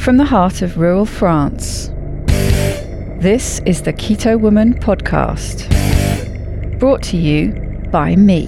from the heart of rural France. This is the Keto Woman podcast, brought to you by me.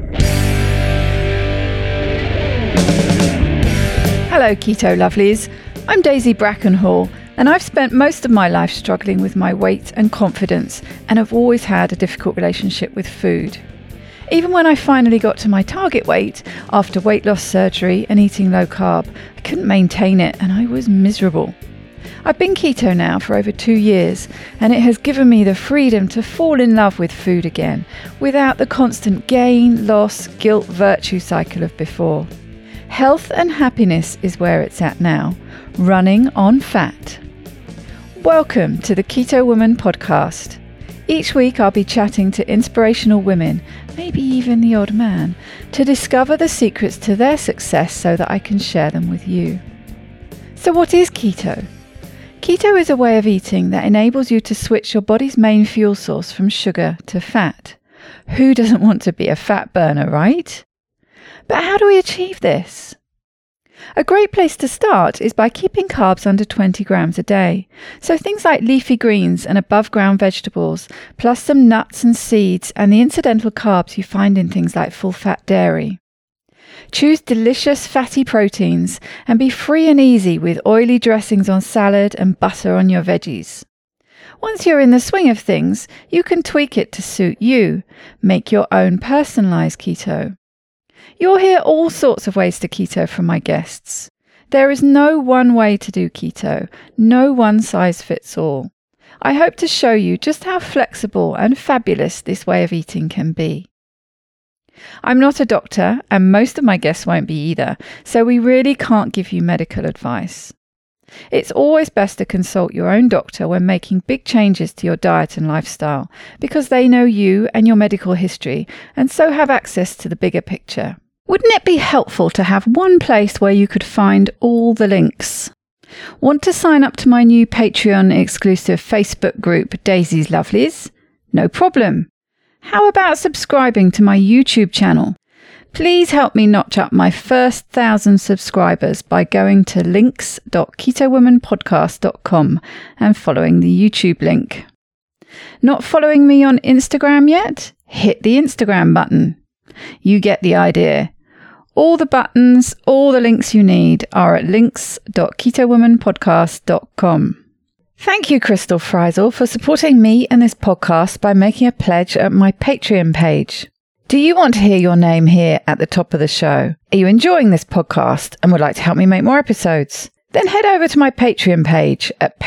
Hello Keto Lovelies, I'm Daisy Brackenhall, and I've spent most of my life struggling with my weight and confidence, and have always had a difficult relationship with food. Even when I finally got to my target weight after weight loss surgery and eating low carb, I couldn't maintain it and I was miserable. I've been keto now for over 2 years, and it has given me the freedom to fall in love with food again, without the constant gain, loss, guilt, virtue cycle of before. Health and happiness is where it's at now, running on fat. Welcome to the Keto Woman podcast. Each week I'll be chatting to inspirational women, maybe even the odd man, to discover the secrets to their success so that I can share them with you. So what is keto? Keto is a way of eating that enables you to switch your body's main fuel source from sugar to fat. Who doesn't want to be a fat burner, right? But how do we achieve this? A great place to start is by keeping carbs under 20 grams a day. So things like leafy greens and above ground vegetables, plus some nuts and seeds and the incidental carbs you find in things like full fat dairy. Choose delicious fatty proteins and be free and easy with oily dressings on salad and butter on your veggies. Once you're in the swing of things, you can tweak it to suit you. Make your own personalized keto. You'll hear all sorts of ways to keto from my guests. There is no one way to do keto, no one size fits all. I hope to show you just how flexible and fabulous this way of eating can be. I'm not a doctor, and most of my guests won't be either, so we really can't give you medical advice. It's always best to consult your own doctor when making big changes to your diet and lifestyle, because they know you and your medical history, and so have access to the bigger picture. Wouldn't it be helpful to have one place where you could find all the links? Want to sign up to my new Patreon exclusive Facebook group, Daisy's Lovelies? No problem. How about subscribing to my YouTube channel? Please help me notch up my first 1,000 subscribers by going to links.ketowomanpodcast.com and following the YouTube link. Not following me on Instagram yet? Hit the Instagram button. You get the idea. All the buttons, all the links you need are at links.ketowomanpodcast.com. Thank you, Crystal Freisel, for supporting me and this podcast by making a pledge at my Patreon page. Do you want to hear your name here at the top of the show? Are you enjoying this podcast and would like to help me make more episodes? Then head over to my Patreon page at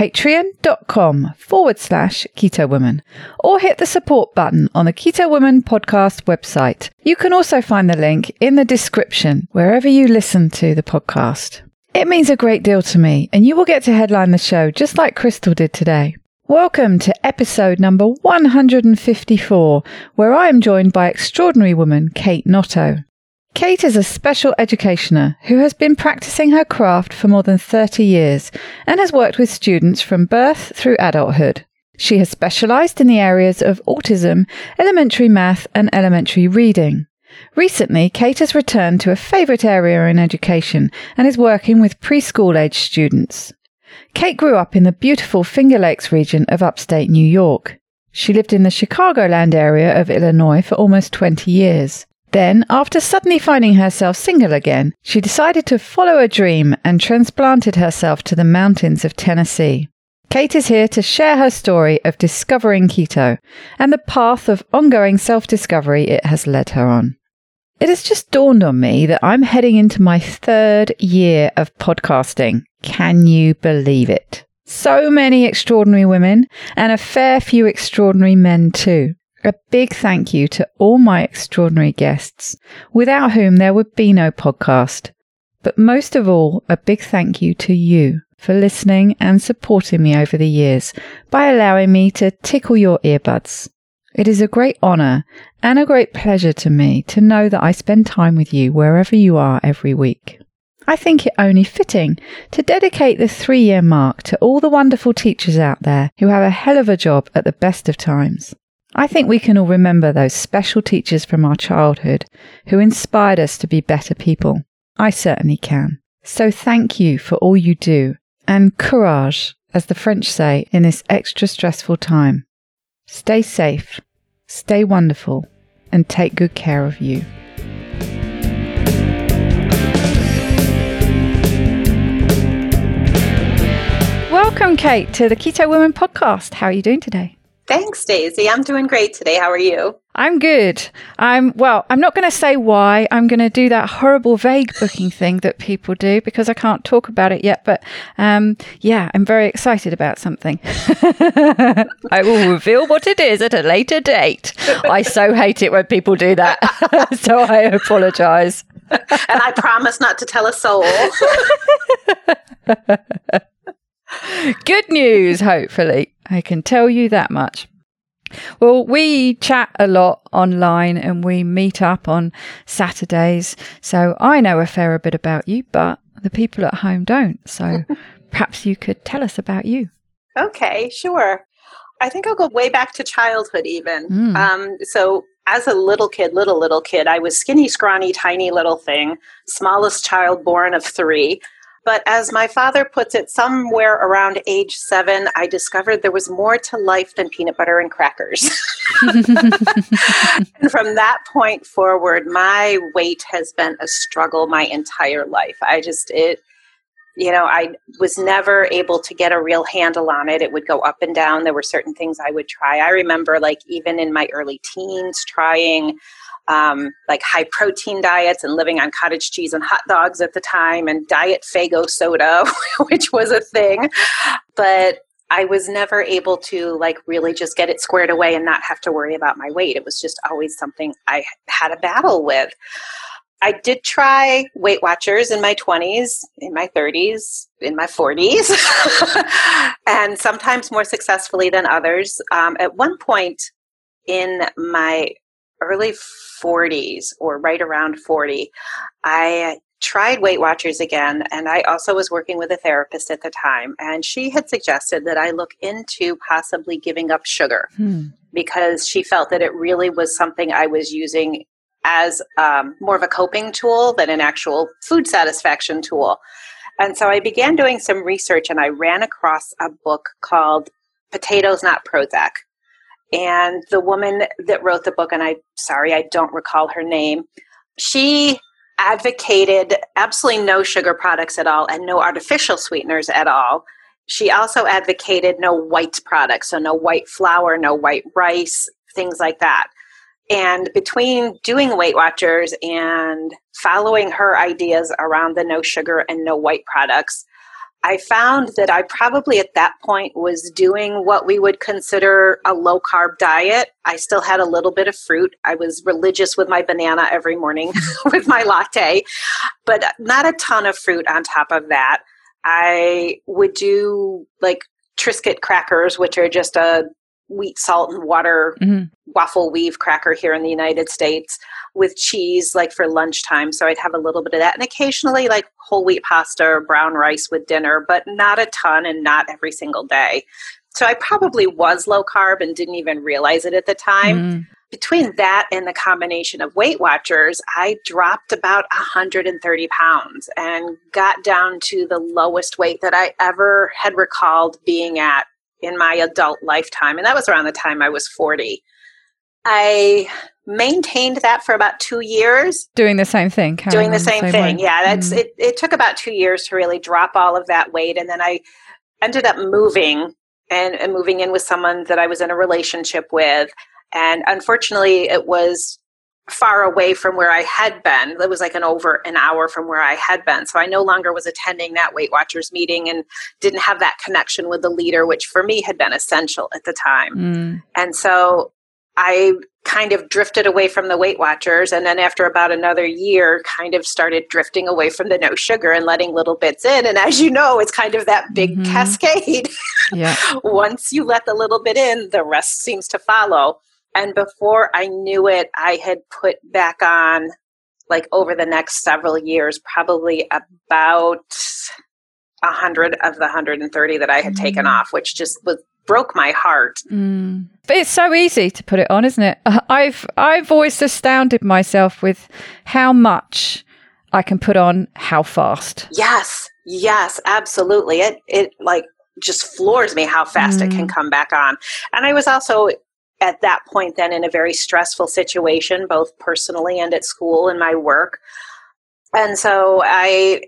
patreon.com/Keto Woman, or hit the support button on the Keto Woman podcast website. You can also find the link in the description wherever you listen to the podcast. It means a great deal to me, and you will get to headline the show just like Crystal did today. Welcome to episode number 154, where I am joined by extraordinary woman Kate Noto. Kate is a special educationer who has been practicing her craft for more than 30 years and has worked with students from birth through adulthood. She has specialised in the areas of autism, elementary math and elementary reading. Recently, Kate has returned to a favourite area in education and is working with preschool-aged students. Kate grew up in the beautiful Finger Lakes region of upstate New York. She lived in the Chicagoland area of Illinois for almost 20 years. Then, after suddenly finding herself single again, she decided to follow a dream and transplanted herself to the mountains of Tennessee. Kate is here to share her story of discovering keto and the path of ongoing self-discovery it has led her on. It has just dawned on me that I'm heading into my 3rd year of podcasting. Can you believe it? So many extraordinary women and a fair few extraordinary men too. A big thank you to all my extraordinary guests, without whom there would be no podcast. But most of all, a big thank you to you for listening and supporting me over the years by allowing me to tickle your earbuds. It is a great honour and a great pleasure to me to know that I spend time with you wherever you are every week. I think it only fitting to dedicate the 3-year mark to all the wonderful teachers out there who have a hell of a job at the best of times. I think we can all remember those special teachers from our childhood who inspired us to be better people. I certainly can. So thank you for all you do and courage, as the French say, in this extra stressful time. Stay safe, stay wonderful, and take good care of you. Welcome, Kate, to the Keto Women podcast. How are you doing today? Thanks, Daisy. I'm doing great today. How are you? I'm good. I'm not going to say why. I'm going to do that horrible vague booking thing that people do because I can't talk about it yet. But I'm very excited about something. I will reveal what it is at a later date. I so hate it when people do that. So I apologize. And I promise not to tell a soul. Good news, hopefully. I can tell you that much. Well, we chat a lot online and we meet up on Saturdays. So I know a fair bit about you, but the people at home don't. So perhaps you could tell us about you. Okay, sure. I think I'll go way back to childhood even. So as a little kid, I was skinny, scrawny, tiny little thing, smallest child born of 3. But as my father puts it, somewhere around age 7, I discovered there was more to life than peanut butter and crackers. And from that point forward, my weight has been a struggle my entire life. I was never able to get a real handle on it. It would go up and down. There were certain things I would try. I remember even in my early teens trying high protein diets and living on cottage cheese and hot dogs at the time and diet Faygo soda, which was a thing. But I was never able to really just get it squared away and not have to worry about my weight. It was just always something I had a battle with. I did try Weight Watchers in my 20s, in my 30s, in my 40s, and sometimes more successfully than others. At one point in my early 40s or right around 40, I tried Weight Watchers again, and I also was working with a therapist at the time, and she had suggested that I look into possibly giving up sugar because she felt that it really was something I was using as more of a coping tool than an actual food satisfaction tool. And so I began doing some research, and I ran across a book called Potatoes, Not Prozac. And the woman that wrote the book, and I don't recall her name, she advocated absolutely no sugar products at all and no artificial sweeteners at all. She also advocated no white products, so no white flour, no white rice, things like that. And between doing Weight Watchers and following her ideas around the no sugar and no white products, I found that I probably at that point was doing what we would consider a low carb diet. I still had a little bit of fruit. I was religious with my banana every morning with my latte, but not a ton of fruit on top of that. I would do Triscuit crackers, which are just a wheat, salt, and water waffle weave cracker here in the United States with cheese for lunchtime. So I'd have a little bit of that, and occasionally whole wheat pasta or brown rice with dinner, but not a ton and not every single day. So I probably was low carb and didn't even realize it at the time. Between that and the combination of Weight Watchers, I dropped about 130 pounds and got down to the lowest weight that I ever had recalled being at in my adult lifetime. And that was around the time I was 40. I maintained that for about 2 years. Doing the same thing. Doing the same thing. Yeah, it took about 2 years to really drop all of that weight. And then I ended up moving and moving in with someone that I was in a relationship with. And unfortunately, it was far away from where I had been. It was over an hour from where I had been. So I no longer was attending that Weight Watchers meeting and didn't have that connection with the leader, which for me had been essential at the time. And so I kind of drifted away from the Weight Watchers. And then after about another year, kind of started drifting away from the no sugar and letting little bits in. And as you know, it's kind of that big cascade. Yeah. Once you let the little bit in, the rest seems to follow. And before I knew it, I had put back on, over the next several years, probably about 100 of the 130 that I had taken off, which just broke my heart. But it's so easy to put it on, isn't it? I've always astounded myself with how much I can put on how fast. Yes. Yes, absolutely. It like just floors me how fast it can come back on. And I was also at that point then in a very stressful situation, both personally and at school and my work. And so I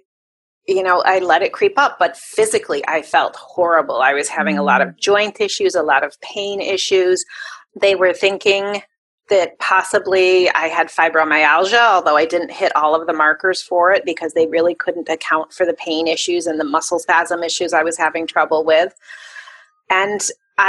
let it creep up, but physically I felt horrible. I was having a lot of joint issues, a lot of pain issues. They were thinking that possibly I had fibromyalgia, although I didn't hit all of the markers for it because they really couldn't account for the pain issues and the muscle spasm issues I was having trouble with. And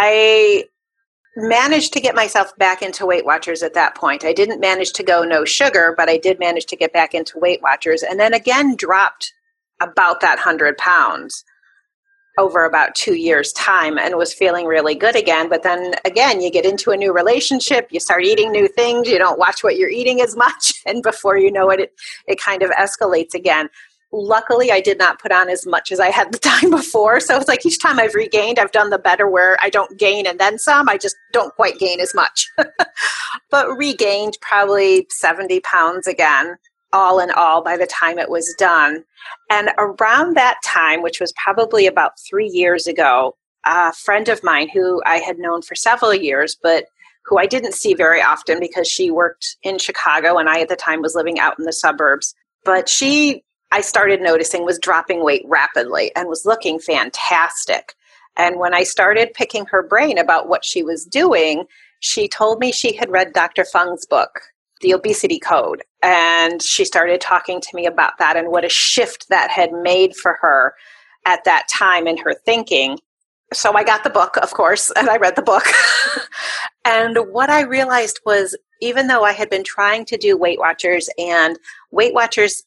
I managed to get myself back into Weight Watchers at that point. I didn't manage to go no sugar, but I did manage to get back into Weight Watchers, and then again dropped about that 100 pounds over about 2 years' time and was feeling really good again. But then again, you get into a new relationship, you start eating new things, you don't watch what you're eating as much, and before you know it, it kind of escalates again. Luckily, I did not put on as much as I had the time before. So it's like each time I've regained, I've done the better where I don't gain and then some. I just don't quite gain as much. But regained probably 70 pounds again, all in all, by the time it was done. And around that time, which was probably about 3 years ago, a friend of mine who I had known for several years, but who I didn't see very often because she worked in Chicago and I at the time was living out in the suburbs. But I started noticing was dropping weight rapidly and was looking fantastic. And when I started picking her brain about what she was doing, she told me she had read Dr. Fung's book, The Obesity Code. And she started talking to me about that and what a shift that had made for her at that time in her thinking. So I got the book, of course, and I read the book. And what I realized was, even though I had been trying to do Weight Watchers, and Weight Watchers,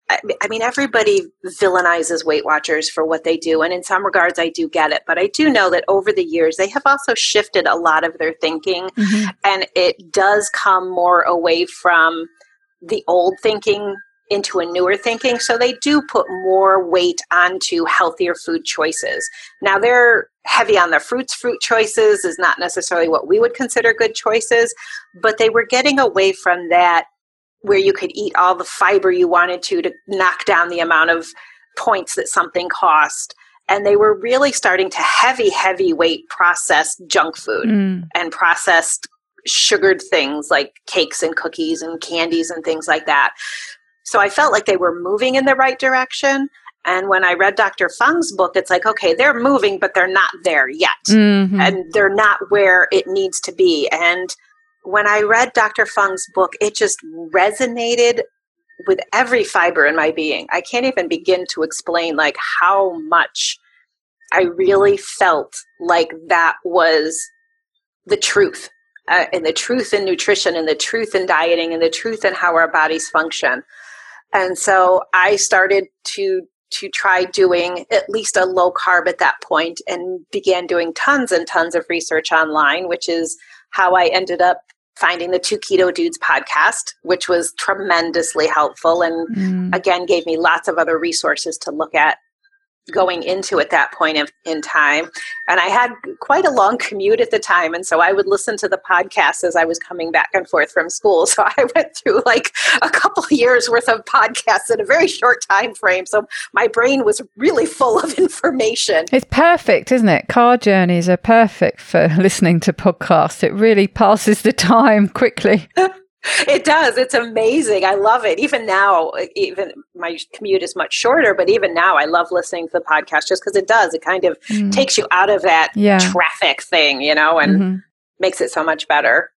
I mean, everybody villainizes Weight Watchers for what they do. And in some regards, I do get it. But I do know that over the years, they have also shifted a lot of their thinking. Mm-hmm. And it does come more away from the old thinking into a newer thinking. So they do put more weight onto healthier food choices. Now, they're heavy on their fruits. Fruit choices is not necessarily what we would consider good choices. But they were getting away from that, where you could eat all the fiber you wanted to knock down the amount of points that something cost. And they were really starting to heavy weight processed junk food and processed sugared things like cakes and cookies and candies and things like that. So I felt like they were moving in the right direction. And when I read Dr. Fung's book, it's like, okay, they're moving, but they're not there yet. Mm-hmm. And they're not where it needs to be. And when I read Dr. Fung's book, it just resonated with every fiber in my being. I can't even begin to explain like how much I really felt like that was the truth, and the truth in nutrition, and the truth in dieting, and the truth in how our bodies function. And so I started to try doing at least a low carb at that point, and began doing tons and tons of research online, which is how I ended up finding the 2 Keto Dudes podcast, which was tremendously helpful and again gave me lots of other resources to look at going into at that point in time. And I had quite a long commute at the time, and so I would listen to the podcast as I was coming back and forth from school. So I went through like a couple of years worth of podcasts in a very short time frame. So my brain was really full of information. It's perfect, isn't it? Car journeys are perfect for listening to podcasts. It really passes the time quickly. It does. It's amazing. I love it. Even now, even my commute is much shorter, but even now I love listening to the podcast just because it does. It kind of takes you out of that traffic thing, and makes it so much better.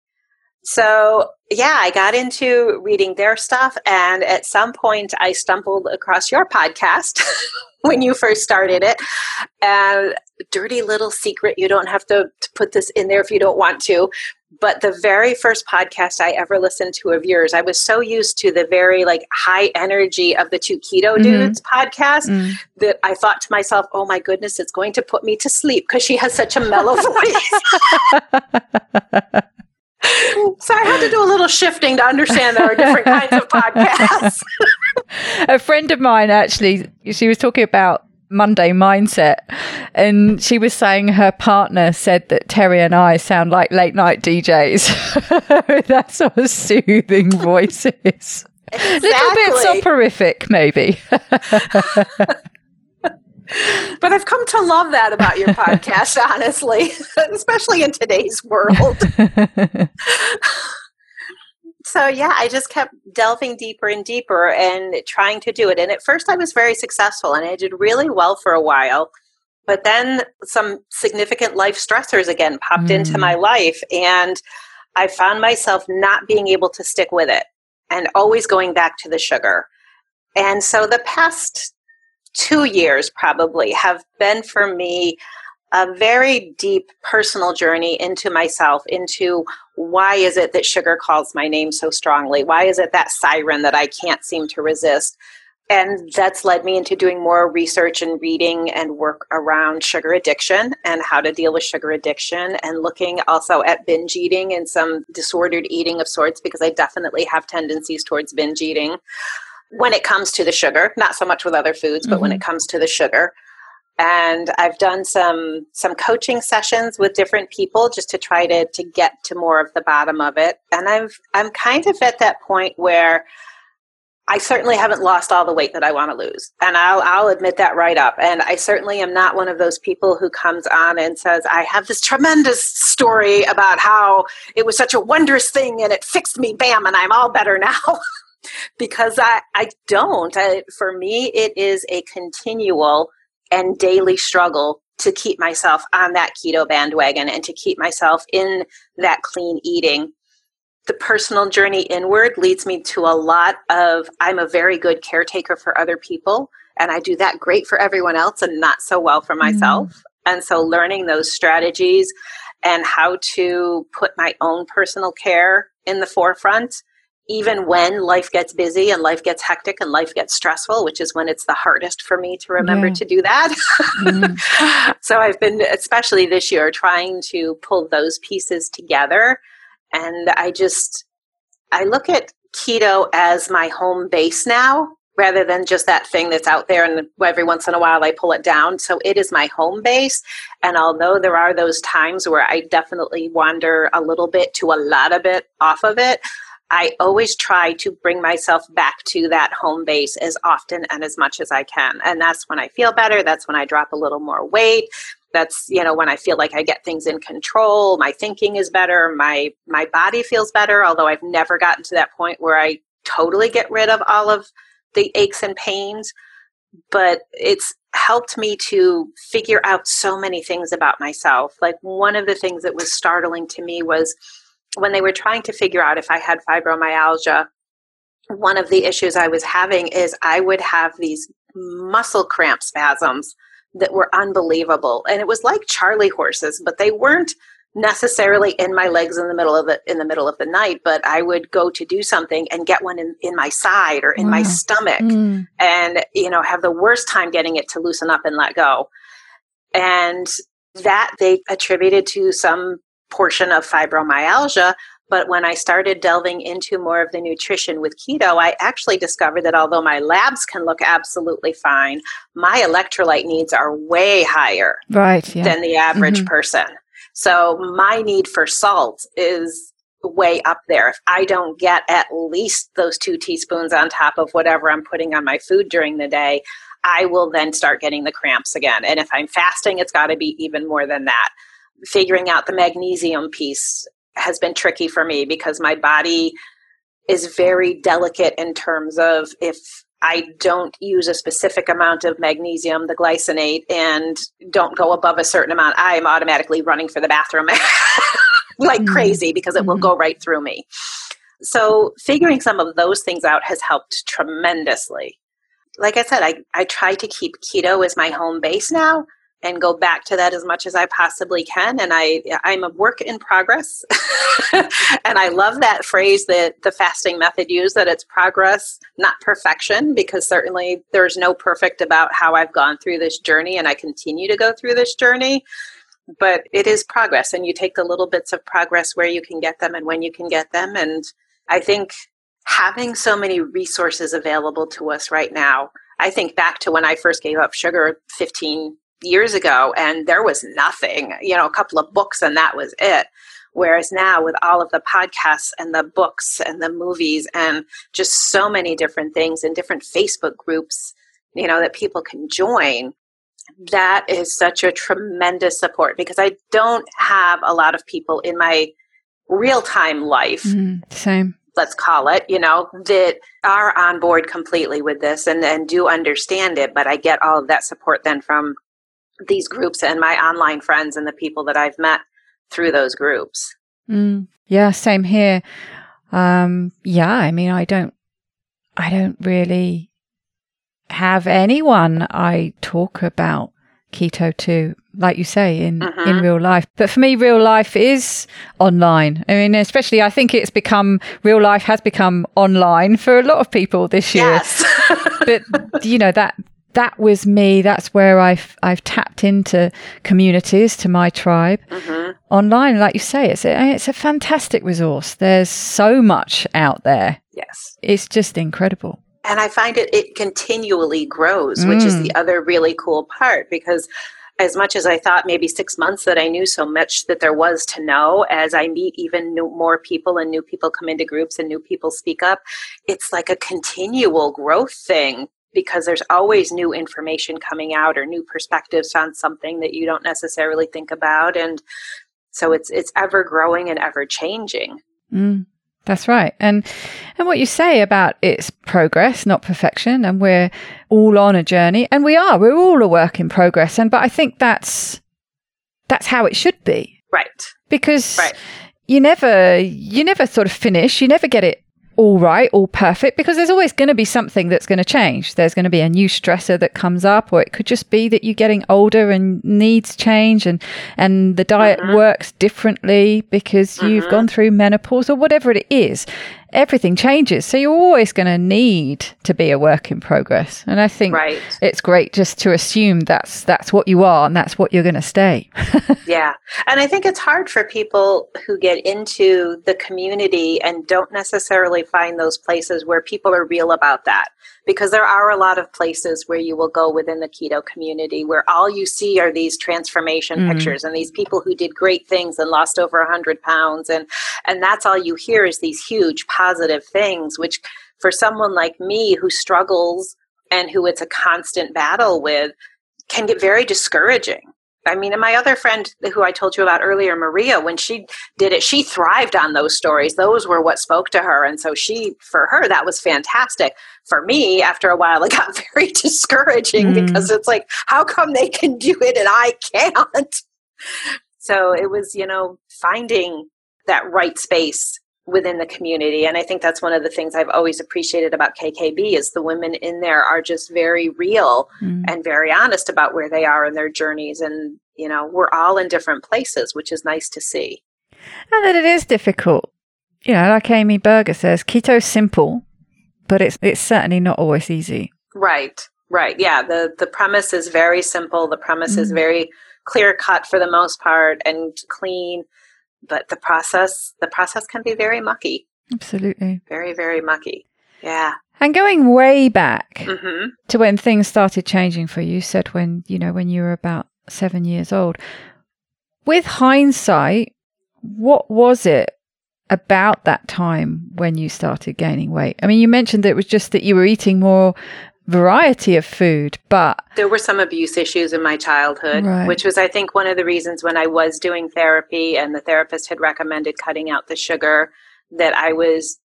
So I got into reading their stuff. And at some point I stumbled across your podcast when you first started it. And dirty little secret, you don't have to put this in there if you don't want to. But the very first podcast I ever listened to of yours, I was so used to the very like high energy of the 2 Keto Dudes podcast that I thought to myself, oh my goodness, it's going to put me to sleep because she has such a mellow voice. So I had to do a little shifting to understand there are different kinds of podcasts. A friend of mine, actually, she was talking about Monday Mindset, and she was saying her partner said that Terry and I sound like late night DJs with that sort of soothing voices. Exactly. Little bit soporific, maybe. But I've come to love that about your podcast, honestly, especially in today's world. So yeah, I just kept delving deeper and deeper and trying to do it. And at first I was very successful and I did really well for a while. But then some significant life stressors again popped into my life, and I found myself not being able to stick with it and always going back to the sugar. And so the past 2 years probably have been for me a very deep personal journey into myself, into why is it that sugar calls my name so strongly? Why is it that siren that I can't seem to resist? And that's led me into doing more research and reading and work around sugar addiction and how to deal with sugar addiction, and looking also at binge eating and some disordered eating of sorts, because I definitely have tendencies towards binge eating when it comes to the sugar, not so much with other foods, but when it comes to the sugar. And I've done some coaching sessions with different people just to try to get to more of the bottom of it. And I'm kind of at that point where I certainly haven't lost all the weight that I want to lose. And I'll admit that right up. And I certainly am not one of those people who comes on and says, I have this tremendous story about how it was such a wondrous thing and it fixed me, bam, and I'm all better now. Because I don't. For me, it is a continual and daily struggle to keep myself on that keto bandwagon and to keep myself in that clean eating. The personal journey inward leads me to a lot of, I'm a very good caretaker for other people, and I do that great for everyone else and not so well for myself. And so learning those strategies and how to put my own personal care in the forefront, even when life gets busy and life gets hectic and life gets stressful, which is when it's the hardest for me to remember to do that. So I've been, especially this year, trying to pull those pieces together. And I look at keto as my home base now, rather than just that thing that's out there and every once in a while I pull it down. So it is my home base. And although there are those times where I definitely wander a little bit to a lot of it off of it, I always try to bring myself back to that home base as often and as much as I can. And that's when I feel better. That's when I drop a little more weight. That's, when I feel like I get things in control, my thinking is better, my body feels better, although I've never gotten to that point where I totally get rid of all of the aches and pains. But it's helped me to figure out so many things about myself. Like one of the things that was startling to me was when they were trying to figure out if I had fibromyalgia, one of the issues I was having is I would have these muscle cramp spasms that were unbelievable. And it was like Charlie horses, but they weren't necessarily in my legs in the middle of the night, but I would go to do something and get one in my side or in my stomach and, have the worst time getting it to loosen up and let go. And that they attributed to some portion of fibromyalgia. But when I started delving into more of the nutrition with keto, I actually discovered that although my labs can look absolutely fine, my electrolyte needs are way higher than the average person. So my need for salt is way up there. If I don't get at least those 2 teaspoons on top of whatever I'm putting on my food during the day, I will then start getting the cramps again. And if I'm fasting, it's got to be even more than that. Figuring out the magnesium piece has been tricky for me because my body is very delicate in terms of if I don't use a specific amount of magnesium, the glycinate, and don't go above a certain amount, I am automatically running for the bathroom like crazy because it will go right through me. So figuring some of those things out has helped tremendously. Like I said, I try to keep keto as my home base now and go back to that as much as I possibly can. And I'm a work in progress. And I love that phrase that the fasting method used, that it's progress, not perfection, because certainly there's no perfect about how I've gone through this journey and I continue to go through this journey. But it is progress, and you take the little bits of progress where you can get them and when you can get them. And I think having so many resources available to us right now, I think back to when I first gave up sugar 15 years ago, and there was nothing, a couple of books and that was it. Whereas now with all of the podcasts and the books and the movies and just so many different things and different Facebook groups, that people can join, That is such a tremendous support because I don't have a lot of people in my real-time life. Same. Let's call it, that are on board completely with this and do understand it. But I get all of that support then from these groups and my online friends and the people that I've met through those groups. Yeah, same here. I mean, I don't really have anyone I talk about keto to, like you say, in real life. But for me, real life is online. I mean, especially I think real life has become online for a lot of people this year. Yes. But, that was me. That's where I've tapped into communities, to my tribe online. Like you say, it's a fantastic resource. There's so much out there. Yes. It's just incredible. And I find it continually grows, which is the other really cool part, because as much as I thought maybe 6 months that I knew so much that there was to know, as I meet even more people and new people come into groups and new people speak up, it's like a continual growth thing because there's always new information coming out or new perspectives on something that you don't necessarily think about. And so it's ever growing and ever changing. That's right. And what you say about it's progress, not perfection, and we're all on a journey, and we're all a work in progress. But I think that's how it should be. Right. Because you never sort of finish, you never get it all right, all perfect, because there's always going to be something that's going to change. There's going to be a new stressor that comes up, or it could just be that you're getting older and needs change and the diet works differently because you've gone through menopause or whatever it is. Everything changes. So you're always going to need to be a work in progress. And I think it's great just to assume that's what you are and that's what you're going to stay. Yeah. And I think it's hard for people who get into the community and don't necessarily find those places where people are real about that. Because there are a lot of places where you will go within the keto community where all you see are these transformation pictures and these people who did great things and lost over 100 pounds. And that's all you hear is these huge positive things, which for someone like me who struggles and who it's a constant battle with can get very discouraging. I mean, and my other friend who I told you about earlier, Maria, when she did it, she thrived on those stories. Those were what spoke to her. And so for her, that was fantastic. For me, after a while, it got very discouraging because it's like, how come they can do it and I can't? So it was, finding that right space within the community. And I think that's one of the things I've always appreciated about KKB is the women in there are just very real and very honest about where they are in their journeys. And, we're all in different places, which is nice to see. And that it is difficult. Like Amy Berger says, keto's simple, but it's certainly not always easy. Right. Yeah. The premise is very simple. The premise is very clear cut for the most part and clean. But the process can be very mucky. Absolutely. Very, very mucky. Yeah. And going way back to when things started changing for you, you said when you were about 7 years old. With hindsight, what was it about that time when you started gaining weight? I mean, you mentioned that it was just that you were eating more variety of food, but there were some abuse issues in my childhood, which was, I think, one of the reasons when I was doing therapy and the therapist had recommended cutting out the sugar, that I was,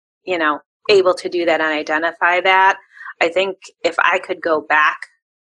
able to do that and identify that. I think if I could go back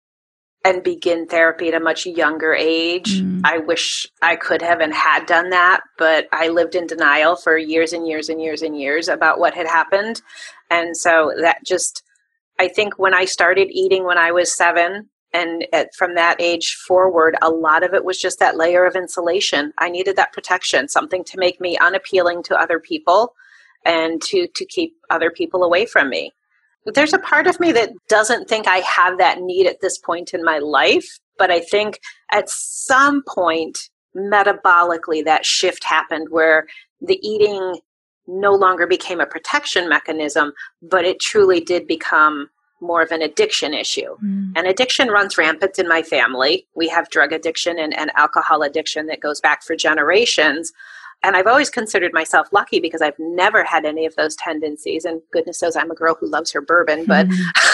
and begin therapy at a much younger age, I wish I could have and had done that, but I lived in denial for years and years and years and years about what had happened. And so that just, I think when I started eating when I was 7, and from that age forward, a lot of it was just that layer of insulation. I needed that protection, something to make me unappealing to other people and to keep other people away from me. But there's a part of me that doesn't think I have that need at this point in my life, but I think at some point, metabolically, that shift happened where the eating no longer became a protection mechanism, but it truly did become more of an addiction issue. And addiction runs rampant in my family. We have drug addiction and alcohol addiction that goes back for generations. And I've always considered myself lucky because I've never had any of those tendencies. And goodness knows I'm a girl who loves her bourbon, but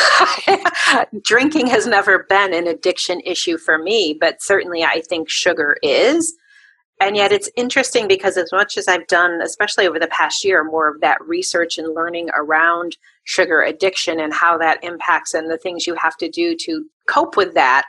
drinking has never been an addiction issue for me. But certainly I think sugar is. And yet it's interesting because as much as I've done, especially over the past year, more of that research and learning around sugar addiction and how that impacts and the things you have to do to cope with that,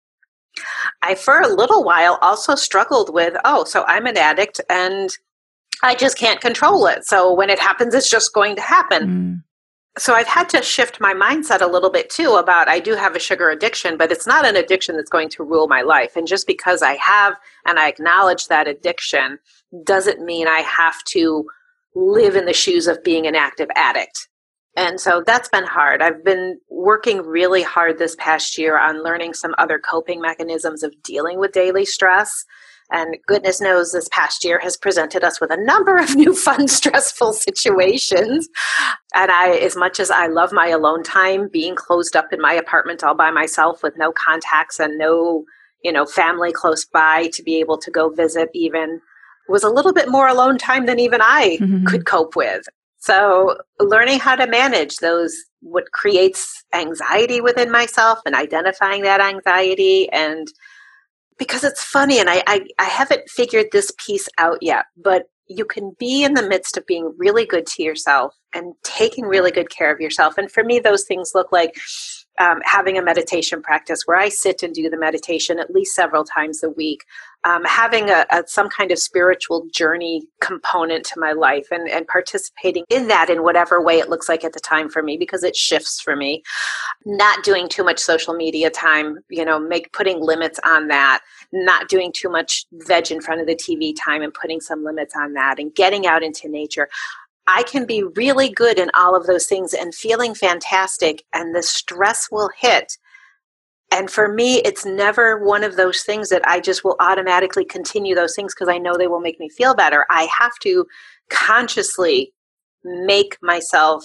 I, for a little while, also struggled with, so I'm an addict and I just can't control it. So when it happens, it's just going to happen. So I've had to shift my mindset a little bit too about I do have a sugar addiction, but it's not an addiction that's going to rule my life. And just because I have and I acknowledge that addiction doesn't mean I have to live in the shoes of being an active addict. And so that's been hard. I've been working really hard this past year on learning some other coping mechanisms of dealing with daily stress. And goodness knows this past year has presented us with a number of new fun, stressful situations. And as much as I love my alone time, being closed up in my apartment all by myself with no contacts and no, family close by to be able to go visit even, was a little bit more alone time than even I could cope with. So learning how to manage those, what creates anxiety within myself and identifying that anxiety. And because it's funny, and I haven't figured this piece out yet, but you can be in the midst of being really good to yourself and taking really good care of yourself. And for me, those things look like having a meditation practice where I sit and do the meditation at least several times a week, having some kind of spiritual journey component to my life and participating in that in whatever way it looks like at the time for me, because it shifts for me. Not doing too much social media time, putting limits on that, not doing too much veg in front of the TV time and putting some limits on that, and getting out into nature. I can be really good in all of those things and feeling fantastic, and the stress will hit. And for me, it's never one of those things that I just will automatically continue those things because I know they will make me feel better. I have to consciously make myself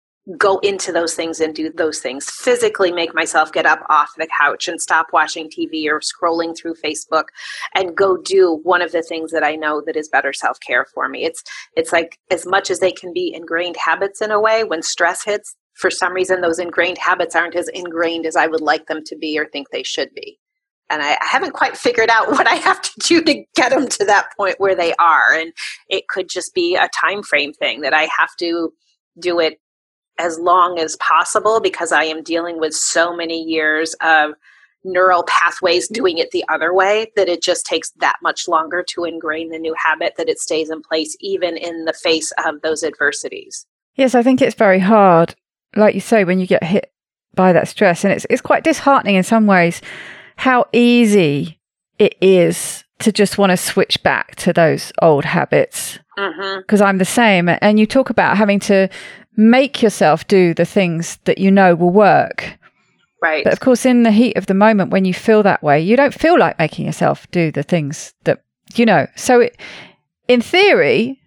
go into those things and do those things, physically make myself get up off the couch and stop watching TV or scrolling through Facebook and go do one of the things that I know that is better self-care for me. It's like, as much as they can be ingrained habits in a way, when stress hits, for some reason, those ingrained habits aren't as ingrained as I would like them to be or think they should be. And I haven't quite figured out what I have to do to get them to that point where they are. And it could just be a time frame thing that I have to do it as long as possible because I am dealing with so many years of neural pathways doing it the other way that it just takes that much longer to ingrain the new habit that it stays in place even in the face of those adversities. Yes, I think it's very hard, like you say, when you get hit by that stress. And it's quite disheartening in some ways how easy it is to just want to switch back to those old habits. Because I'm the same. And you talk about having to make yourself do the things that you know will work. Right. But of course, in the heat of the moment, when you feel that way, you don't feel like making yourself do the things that, So in theory,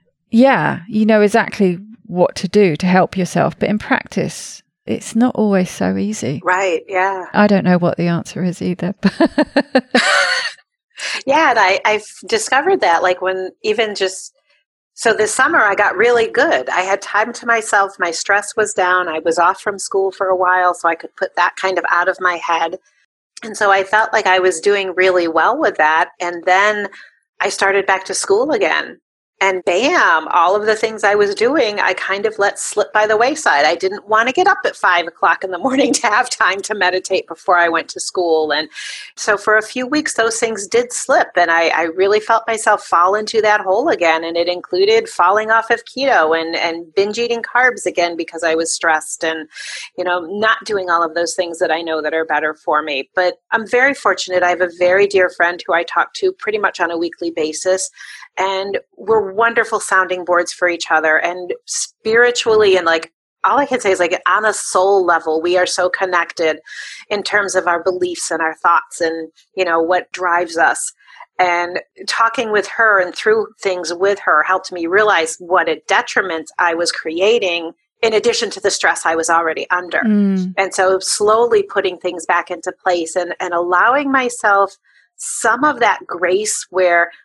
you know exactly what to do to help yourself. But in practice, it's not always so easy. Right. Yeah. I don't know what the answer is either. Yeah. And I've discovered that, like, when even just, so this summer I got really good. I had time to myself. My stress was down. I was off from school for a while, so I could put that kind of out of my head. And so I felt like I was doing really well with that. And then I started back to school again. And bam, all of the things I was doing, I kind of let slip by the wayside. I didn't want to get up at 5 o'clock in the morning to have time to meditate before I went to school. And so for a few weeks, those things did slip. And I really felt myself fall into that hole again. And it included falling off of keto and binge eating carbs again because I was stressed and, not doing all of those things that I know that are better for me. But I'm very fortunate. I have a very dear friend who I talk to pretty much on a weekly basis. And we're wonderful sounding boards for each other. And spiritually, and like, all I can say is, like, on a soul level, we are so connected in terms of our beliefs and our thoughts and, what drives us. And talking with her and through things with her helped me realize what a detriment I was creating in addition to the stress I was already under. And so slowly putting things back into place and allowing myself some of that grace where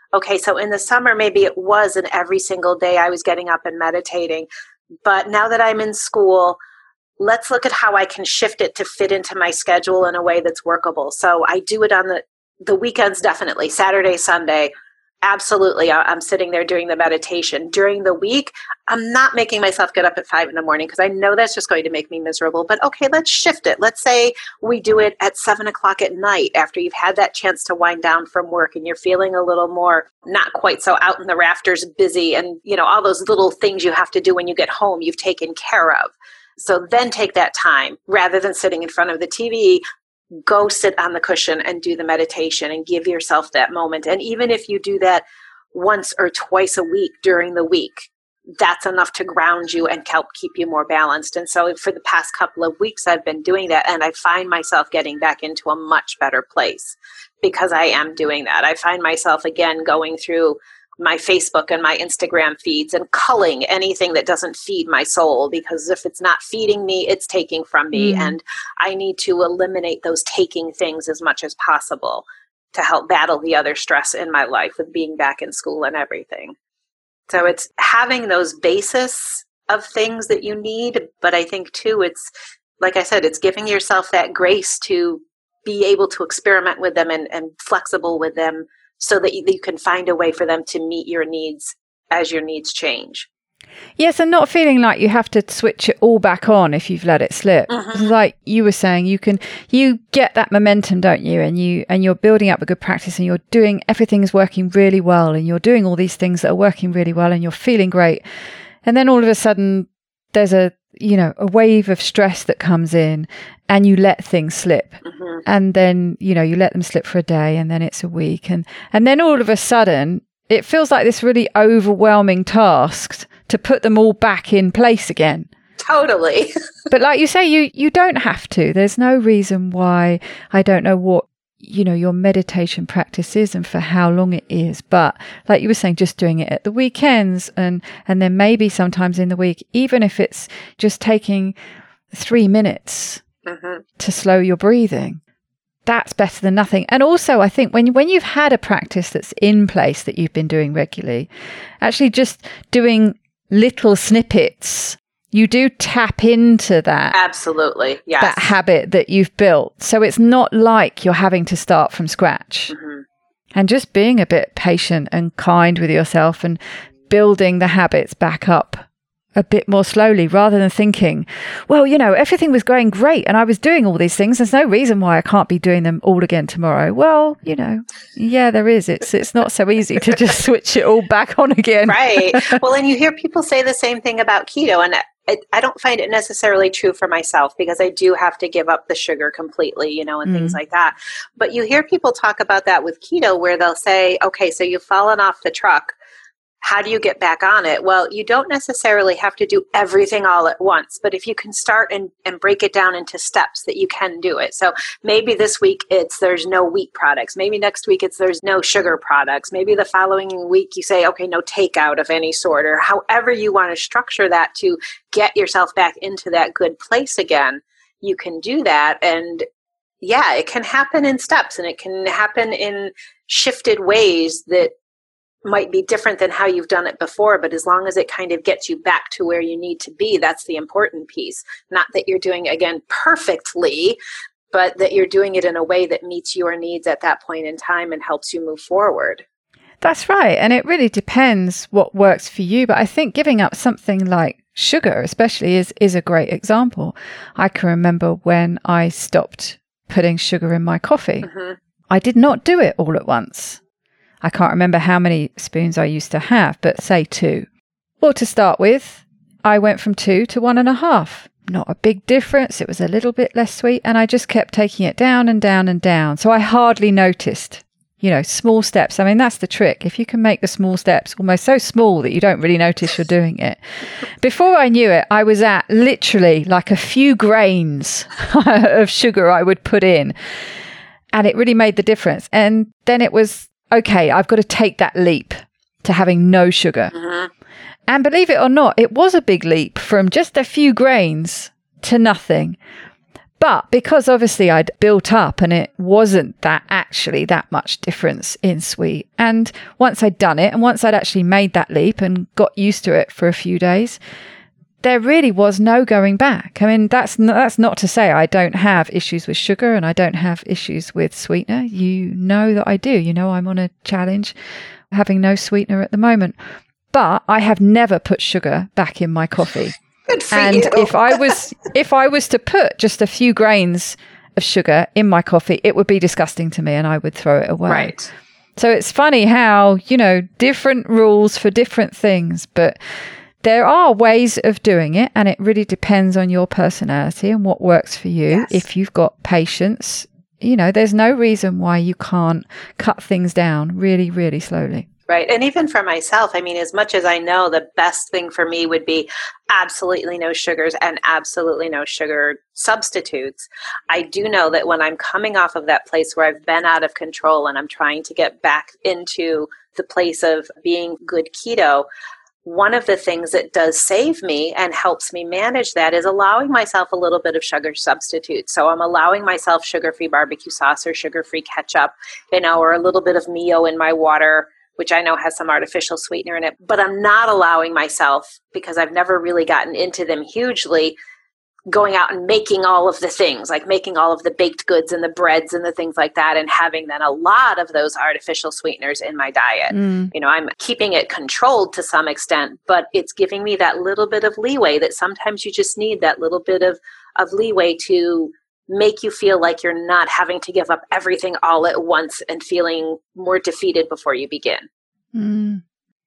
Okay, so in the summer, maybe it was, and every single day I was getting up and meditating. But now that I'm in school, let's look at how I can shift it to fit into my schedule in a way that's workable. So I do it on the weekends, definitely. Saturday, Sunday, absolutely. I'm sitting there doing the meditation. During the week, I'm not making myself get up at 5 a.m. because I know that's just going to make me miserable. But okay, let's shift it. Let's say we do it at 7 o'clock at night after you've had that chance to wind down from work and you're feeling a little more not quite so out in the rafters busy, and all those little things you have to do when you get home you've taken care of. So then take that time rather than sitting in front of the TV. Go sit on the cushion and do the meditation and give yourself that moment. And even if you do that once or twice a week during the week, that's enough to ground you and help keep you more balanced. And so for the past couple of weeks, I've been doing that, and I find myself getting back into a much better place because I am doing that. I find myself again going through my Facebook and my Instagram feeds and culling anything that doesn't feed my soul, because if it's not feeding me, it's taking from me. And I need to eliminate those taking things as much as possible to help battle the other stress in my life with being back in school and everything. So it's having those basis of things that you need. But I think too, it's like I said, it's giving yourself that grace to be able to experiment with them and flexible with them, so that you can find a way for them to meet your needs as your needs change. Yes, and not feeling like you have to switch it all back on if you've let it slip. Like you were saying, you get that momentum, don't you? And you're building up a good practice, and you're doing, everything's working really well, and you're doing all these things that are working really well, and you're feeling great. And then all of a sudden there's a wave of stress that comes in, and you let things slip. And then, you let them slip for a day, and then it's a week. And then all of a sudden, it feels like this really overwhelming task to put them all back in place again. Totally. But like you say, you don't have to. There's no reason why. I don't know what, your meditation practice is and for how long it is. But like you were saying, just doing it at the weekends and then maybe sometimes in the week, even if it's just taking 3 minutes to slow your breathing, that's better than nothing. And also, I think when you've had a practice that's in place that you've been doing regularly, actually just doing little snippets, you do tap into that. Absolutely, yes. That habit that you've built. So it's not like you're having to start from scratch. And just being a bit patient and kind with yourself and building the habits back up a bit more slowly, rather than thinking, well, everything was going great and I was doing all these things. There's no reason why I can't be doing them all again tomorrow. Well, yeah, there is. It's not so easy to just switch it all back on again. Right. Well, and you hear people say the same thing about keto, and I don't find it necessarily true for myself, because I do have to give up the sugar completely, and things like that. But you hear people talk about that with keto, where they'll say, okay, so you've fallen off the truck. How do you get back on it? Well, you don't necessarily have to do everything all at once, but if you can start and break it down into steps, that you can do it. So maybe this week there's no wheat products. Maybe next week there's no sugar products. Maybe the following week you say, okay, no takeout of any sort, or however you want to structure that to get yourself back into that good place again. You can do that. And yeah, it can happen in steps, and it can happen in shifted ways that might be different than how you've done it before, but as long as it kind of gets you back to where you need to be, that's the important piece. Not that you're doing it again perfectly, but that you're doing it in a way that meets your needs at that point in time and helps you move forward. That's right. And it really depends what works for you. But I think giving up something like sugar especially is a great example. I can remember when I stopped putting sugar in my coffee. I did not do it all at once. I can't remember how many spoons I used to have, but say 2. Well, to start with, I went from 2 to 1.5. Not a big difference. It was a little bit less sweet, and I just kept taking it down and down and down. So I hardly noticed, small steps. I mean, that's the trick. If you can make the small steps almost so small that you don't really notice you're doing it. Before I knew it, I was at literally like a few grains of sugar I would put in, and it really made the difference. And then it was, okay, I've got to take that leap to having no sugar. And believe it or not, it was a big leap from just a few grains to nothing. But because obviously I'd built up and it wasn't that much difference in sweet. And once I'd done it and once I'd actually made that leap and got used to it for a few days, there really was no going back. I mean, that's not to say I don't have issues with sugar and I don't have issues with sweetener. You know that I do. You know, I'm on a challenge having no sweetener at the moment. But I have never put sugar back in my coffee. Good for and you. if I was to put just a few grains of sugar in my coffee, it would be disgusting to me and I would throw it away. Right. So it's funny how, you know, different rules for different things, but there are ways of doing it, and it really depends on your personality and what works for you. Yes. If you've got patience, you know, there's no reason why you can't cut things down really, really slowly. Right. And even for myself, I mean, as much as I know the best thing for me would be absolutely no sugars and absolutely no sugar substitutes, I do know that when I'm coming off of that place where I've been out of control and I'm trying to get back into the place of being good keto, one of the things that does save me and helps me manage that is allowing myself a little bit of sugar substitute. So I'm allowing myself sugar-free barbecue sauce or sugar-free ketchup, you know, or a little bit of Mio in my water, which I know has some artificial sweetener in it. But I'm not allowing myself, because I've never really gotten into them hugely, going out and making all of the things, like making all of the baked goods and the breads and the things like that, and having then a lot of those artificial sweeteners in my diet. You know, I'm keeping it controlled to some extent, but it's giving me that little bit of leeway that sometimes you just need, that little bit of leeway to make you feel like you're not having to give up everything all at once and feeling more defeated before you begin. And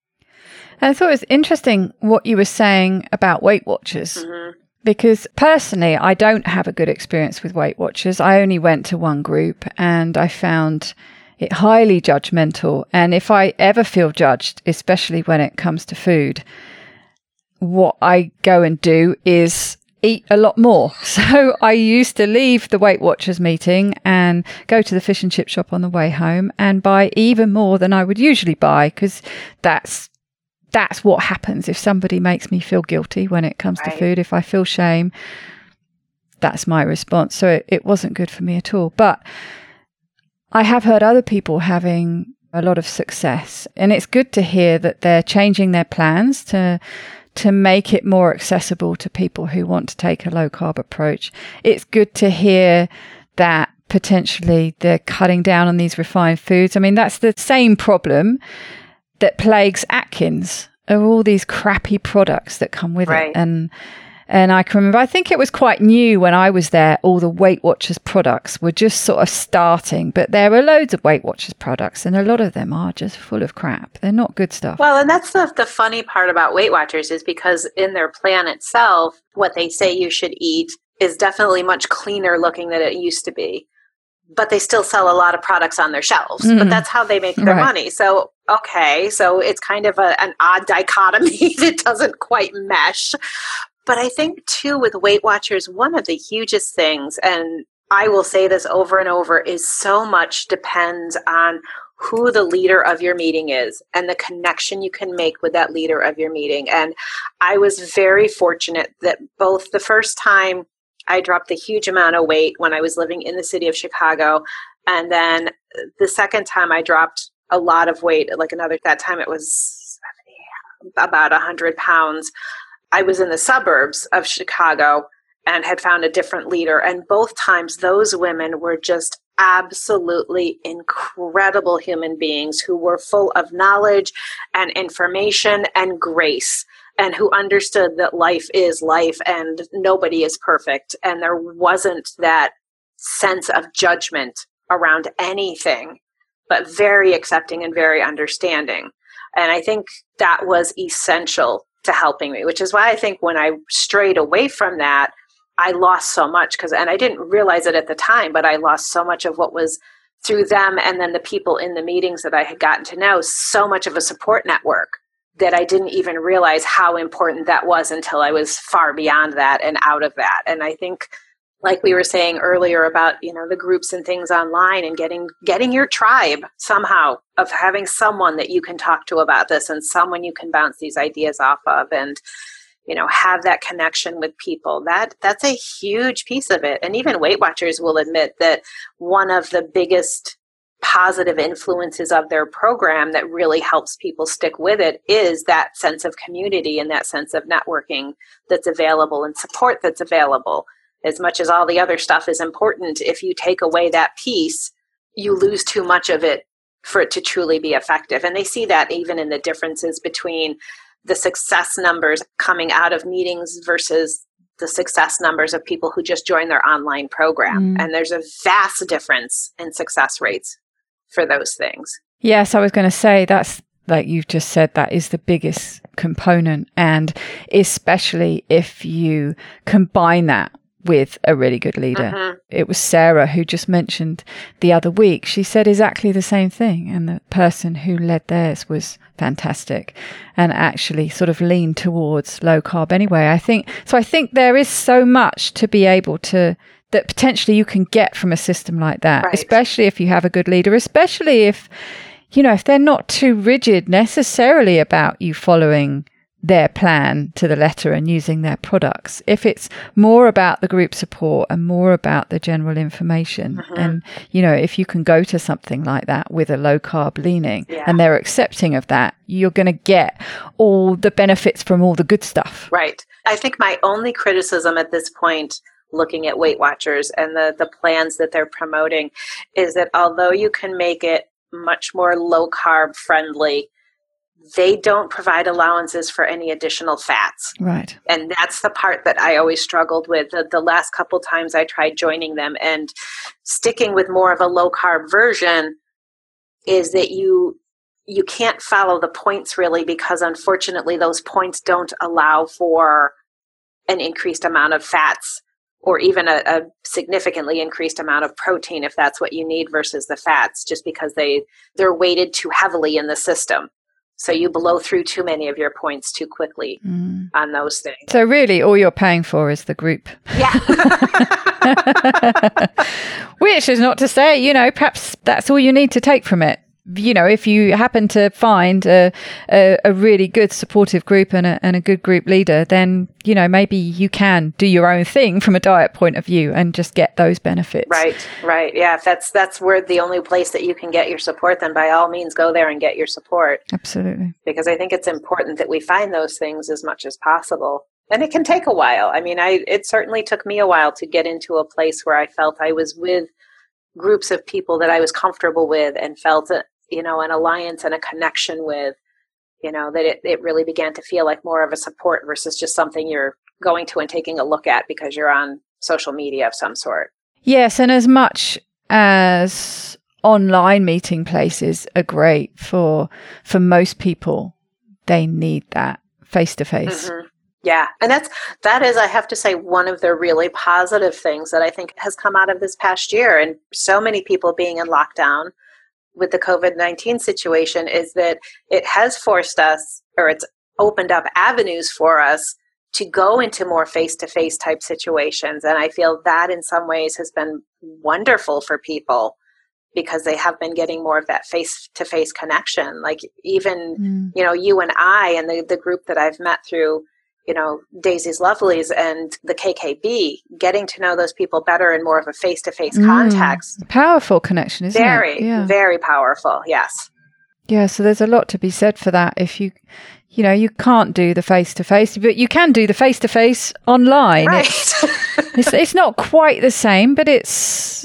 I thought it was interesting what you were saying about Weight Watchers. Mm-hmm. Because personally, I don't have a good experience with Weight Watchers. I only went to one group and I found it highly judgmental. And if I ever feel judged, especially when it comes to food, what I go and do is eat a lot more. So I used to leave the Weight Watchers meeting and go to the fish and chip shop on the way home and buy even more than I would usually buy, because that's what happens if somebody makes me feel guilty when it comes to food. If I feel shame, that's my response. So it wasn't good for me at all. But I have heard other people having a lot of success, and it's good to hear that they're changing their plans to make it more accessible to people who want to take a low carb approach. It's good to hear that potentially they're cutting down on these refined foods. I mean, that's the same problem that plagues Atkins, are all these crappy products that come with it. And I can remember, I think it was quite new when I was there, all the Weight Watchers products were just sort of starting, but there were loads of Weight Watchers products and a lot of them are just full of crap. They're not good stuff. Well, and that's the funny part about Weight Watchers is because in their plan itself, what they say you should eat is definitely much cleaner looking than it used to be. But they still sell a lot of products on their shelves. But that's how they make their money. So, okay, so it's kind of an odd dichotomy that doesn't quite mesh. But I think, too, with Weight Watchers, one of the hugest things, and I will say this over and over, is so much depends on who the leader of your meeting is and the connection you can make with that leader of your meeting. And I was very fortunate that both the first time I dropped a huge amount of weight when I was living in the city of Chicago. And then the second time I dropped a lot of weight, that time it was about 100 pounds. I was in the suburbs of Chicago and had found a different leader. And both times those women were just absolutely incredible human beings who were full of knowledge and information and grace, and who understood that life is life and nobody is perfect. And there wasn't that sense of judgment around anything, but very accepting and very understanding. And I think that was essential to helping me, which is why I think when I strayed away from that, I lost so much and I didn't realize it at the time, but I lost so much of what was through them. And then the people in the meetings that I had gotten to know, so much of a support network that I didn't even realize how important that was until I was far beyond that and out of that. And I think, like we were saying earlier about, the groups and things online and getting your tribe somehow, of having someone that you can talk to about this and someone you can bounce these ideas off of. And, have that connection with people. That's a huge piece of it. And even Weight Watchers will admit that one of the biggest positive influences of their program that really helps people stick with it is that sense of community and that sense of networking that's available and support that's available. As much as all the other stuff is important, if you take away that piece, you lose too much of it for it to truly be effective. And they see that even in the differences between the success numbers coming out of meetings versus the success numbers of people who just join their online program. And there's a vast difference in success rates for those things. Yes, I was going to say that's, like you've just said, that is the biggest component. And especially if you combine that with a really good leader. It was Sarah who just mentioned the other week. She said exactly the same thing. And the person who led theirs was fantastic and actually sort of leaned towards low carb anyway. I think there is so much to be able to, that potentially you can get from a system like that, right. Especially if you have a good leader, especially if they're not too rigid necessarily about you following their plan to the letter and using their products. If it's more about the group support and more about the general information, and if you can go to something like that with a low carb leaning and they're accepting of that, you're going to get all the benefits from all the good stuff. Right. I think my only criticism at this point, looking at Weight Watchers and the plans that they're promoting, is that although you can make it much more low carb friendly, they don't provide allowances for any additional fats. Right. And that's the part that I always struggled with the last couple times I tried joining them. And sticking with more of a low carb version is that you can't follow the points really, because unfortunately those points don't allow for an increased amount of fats or even a significantly increased amount of protein if that's what you need versus the fats, just because they're weighted too heavily in the system. So you blow through too many of your points too quickly on those things. So really all you're paying for is the group. Yeah. Which is not to say, perhaps that's all you need to take from it. If you happen to find a really good supportive group and a good group leader, then, maybe you can do your own thing from a diet point of view and just get those benefits. Right. Yeah. If that's where the only place that you can get your support, then by all means go there and get your support. Absolutely. Because I think it's important that we find those things as much as possible. And it can take a while. I mean, it certainly took me a while to get into a place where I felt I was with groups of people that I was comfortable with and felt an alliance and a connection with, that it really began to feel like more of a support versus just something you're going to and taking a look at because you're on social media of some sort. Yes, and as much as online meeting places are great for most people, they need that face-to-face. Yeah. And that is, I have to say, one of the really positive things that I think has come out of this past year, and so many people being in lockdown with the COVID-19 situation, is that it has forced us, or it's opened up avenues for us to go into more face-to-face type situations. And I feel that in some ways has been wonderful for people because they have been getting more of that face-to-face connection. Like even, you and I and the group that I've met through, Daisy's Lovelies and the KKB, getting to know those people better in more of a face-to-face context. Powerful connection, isn't it? Very powerful. Yes. Yeah. So there's a lot to be said for that. If you can't do the face-to-face, but you can do the face-to-face online. Right. It's not quite the same, but it's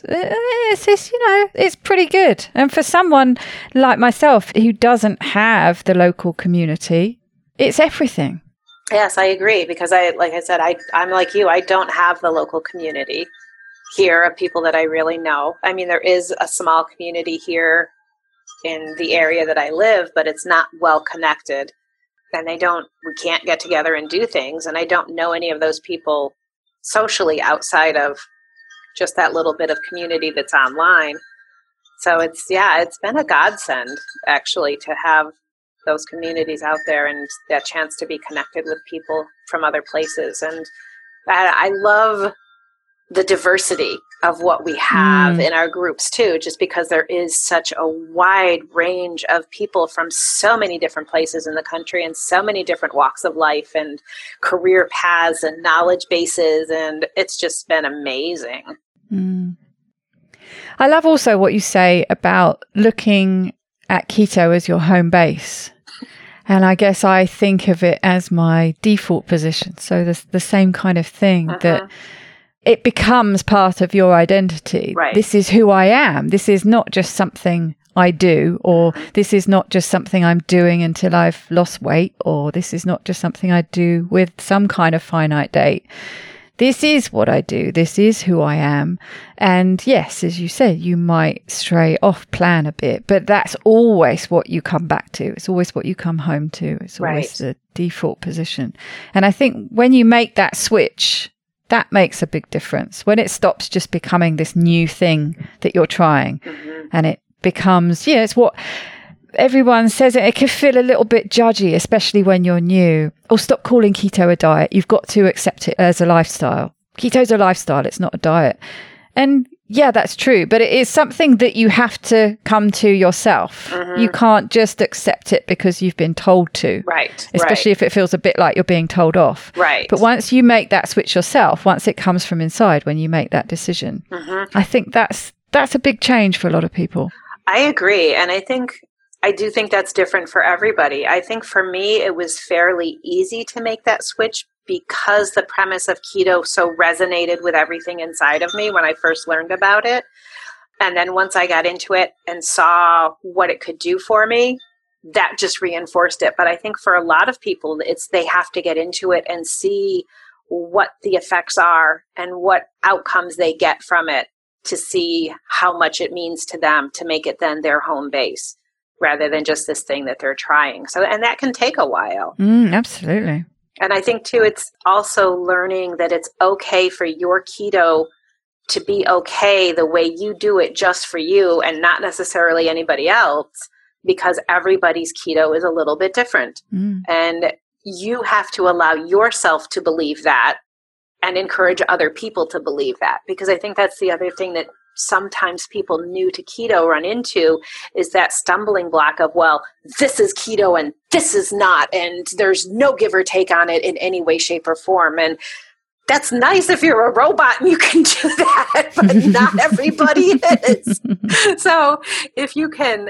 pretty good. And for someone like myself who doesn't have the local community, it's everything. Yes, I agree, because I'm like you. I don't have the local community here of people that I really know. I mean, there is a small community here in the area that I live, but it's not well connected. And we can't get together and do things. And I don't know any of those people socially outside of just that little bit of community that's online. So it's been a godsend actually to have those communities out there and that chance to be connected with people from other places. And I love the diversity of what we have in our groups too, just because there is such a wide range of people from so many different places in the country and so many different walks of life and career paths and knowledge bases. And it's just been amazing. I love also what you say about looking at keto as your home base. And I guess I think of it as my default position. So the same kind of thing that it becomes part of your identity. Right. This is who I am. This is not just something I do, or this is not just something I'm doing until I've lost weight, or this is not just something I do with some kind of finite date. This is what I do. This is who I am. And yes, as you said, you might stray off plan a bit, but that's always what you come back to. It's always what you come home to. It's always the default position. And I think when you make that switch, that makes a big difference. When it stops just becoming this new thing that you're trying and it becomes, it's what everyone says. It can feel a little bit judgy, especially when you're new. Or stop calling keto a diet. You've got to accept it as a lifestyle. Keto's a lifestyle. It's not a diet. And yeah, that's true. But it is something that you have to come to yourself. You can't just accept it because you've been told to. Right. Especially if it feels a bit like you're being told off. Right. But once you make that switch yourself, once it comes from inside, when you make that decision, I think that's a big change for a lot of people. I agree. And I do think that's different for everybody. I think for me, it was fairly easy to make that switch because the premise of keto so resonated with everything inside of me when I first learned about it. And then once I got into it and saw what it could do for me, that just reinforced it. But I think for a lot of people, they have to get into it and see what the effects are and what outcomes they get from it to see how much it means to them to make it then their home base, rather than just this thing that they're trying. So, and that can take a while. Absolutely. And I think too, it's also learning that it's okay for your keto to be okay the way you do it just for you and not necessarily anybody else, because everybody's keto is a little bit different. And you have to allow yourself to believe that and encourage other people to believe that. Because I think that's the other thing that sometimes people new to keto run into, is that stumbling block of, well, this is keto and this is not, and there's no give or take on it in any way, shape, or form. And that's nice if you're a robot and you can do that, but not everybody is. So if you can,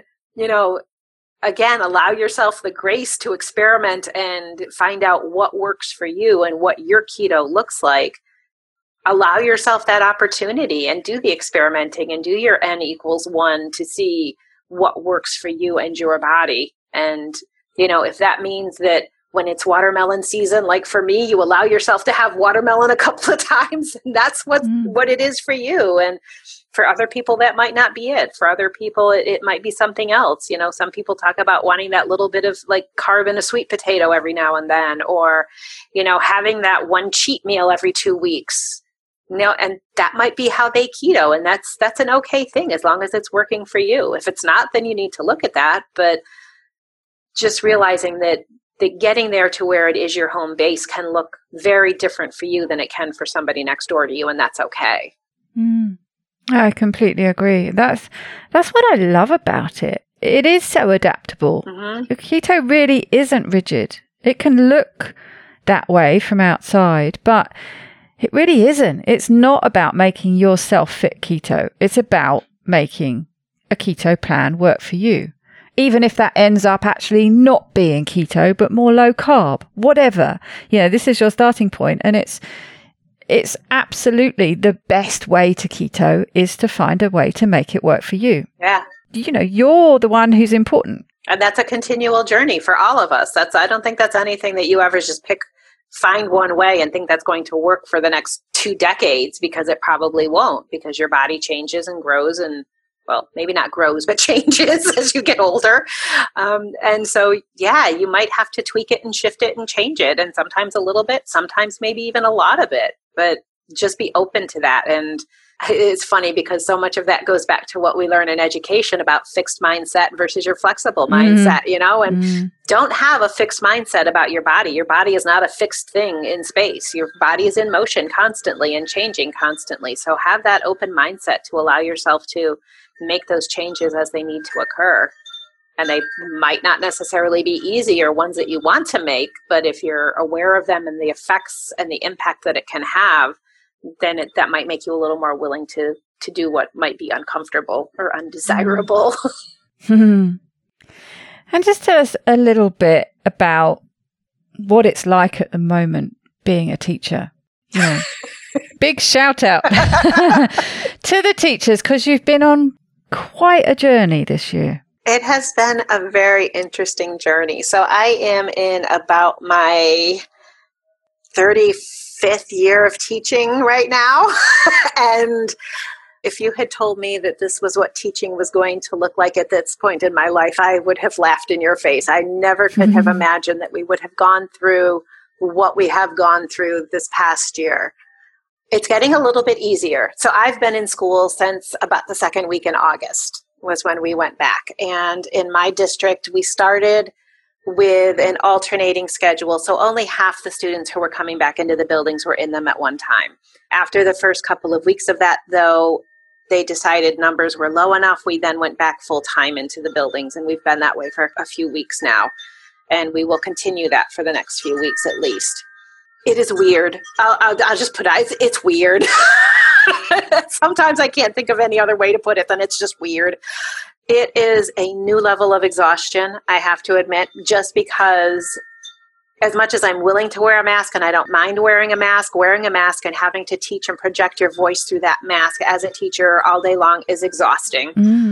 again, allow yourself the grace to experiment and find out what works for you and what your keto looks like, allow yourself that opportunity and do the experimenting and do your N=1 to see what works for you and your body. And, if that means that when it's watermelon season, like for me, you allow yourself to have watermelon a couple of times, and that's what it is for you. And for other people, that might not be it. For other people, it might be something else. Some people talk about wanting that little bit of like carb in a sweet potato every now and then, or, having that one cheat meal every 2 weeks. And that might be how they keto, and that's an okay thing as long as it's working for you. If it's not, then you need to look at that. But just realizing that getting there to where it is your home base can look very different for you than it can for somebody next door to you, and that's okay. I completely agree. That's what I love about it. It is so adaptable. Keto really isn't rigid. It can look that way from outside, but it really isn't. It's not about making yourself fit keto. It's about making a keto plan work for you. Even if that ends up actually not being keto, but more low carb, whatever. This is your starting point. And it's absolutely the best way to keto is to find a way to make it work for you. Yeah. You're the one who's important. And that's a continual journey for all of us. I don't think that's anything that you ever just find one way and think that's going to work for the next 2 decades, because it probably won't, because your body changes and grows and, well, maybe not grows, but changes as you get older. And so, you might have to tweak it and shift it and change it. And sometimes a little bit, sometimes maybe even a lot of it, but just be open to that. And It's funny because so much of that goes back to what we learn in education about fixed mindset versus your flexible mindset, and don't have a fixed mindset about your body. Your body is not a fixed thing in space. Your body is in motion constantly and changing constantly. So have that open mindset to allow yourself to make those changes as they need to occur. And they might not necessarily be easy or ones that you want to make, but if you're aware of them and the effects and the impact that it can have, then that might make you a little more willing to do what might be uncomfortable or undesirable. And just tell us a little bit about what it's like at the moment being a teacher. Big shout out to the teachers, because you've been on quite a journey this year. It has been a very interesting journey. So I am in about my 35th year of teaching right now. And if you had told me that this was what teaching was going to look like at this point in my life, I would have laughed in your face. I never could have imagined that we would have gone through what we have gone through this past year. It's getting a little bit easier. So I've been in school since about the second week in August was when we went back. And in my district, we started with an alternating schedule. So only half the students who were coming back into the buildings were in them at one time. After the first couple of weeks of that, though, they decided numbers were low enough. We then went back full time into the buildings, and we've been that way for a few weeks now. And we will continue that for the next few weeks at least. It is weird. I'll just put it, it's weird. Sometimes I can't think of any other way to put it than it's just weird. It is a new level of exhaustion, I have to admit, just because as much as I'm willing to wear a mask and I don't mind wearing a mask and having to teach and project your voice through that mask as a teacher all day long is exhausting.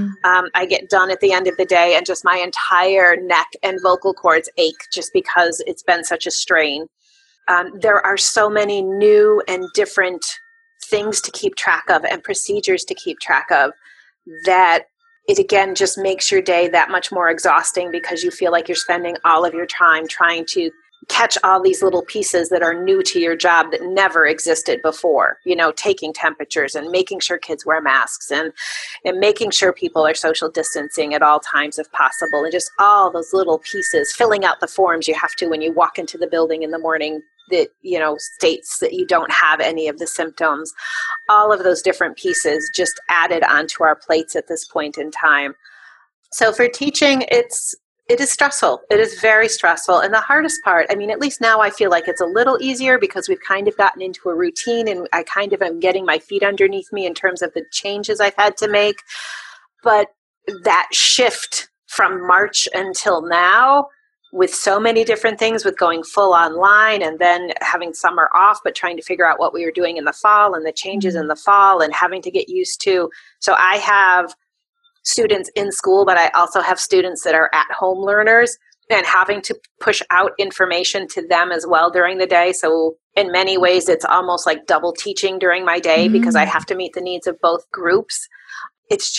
I get done at the end of the day and just my entire neck and vocal cords ache just because it's been such a strain. There are so many new and different things to keep track of and procedures to keep track of that it again just makes your day that much more exhausting because you feel like you're spending all of your time trying to catch all these little pieces that are new to your job that never existed before, taking temperatures and making sure kids wear masks and making sure people are social distancing at all times if possible, and just all those little pieces, filling out the forms you have to when you walk into the building in the morning that, states that you don't have any of the symptoms. All of those different pieces just added onto our plates at this point in time. So for teaching, it is stressful. It is very stressful. And the hardest part, at least now I feel like it's a little easier because we've kind of gotten into a routine and I kind of am getting my feet underneath me in terms of the changes I've had to make. But that shift from March until now, with so many different things, with going full online and then having summer off, but trying to figure out what we were doing in the fall and the changes in the fall and having to get used to. So I have students in school, but I also have students that are at-home learners and having to push out information to them as well during the day. So in many ways, it's almost like double teaching during my day because I have to meet the needs of both groups. It's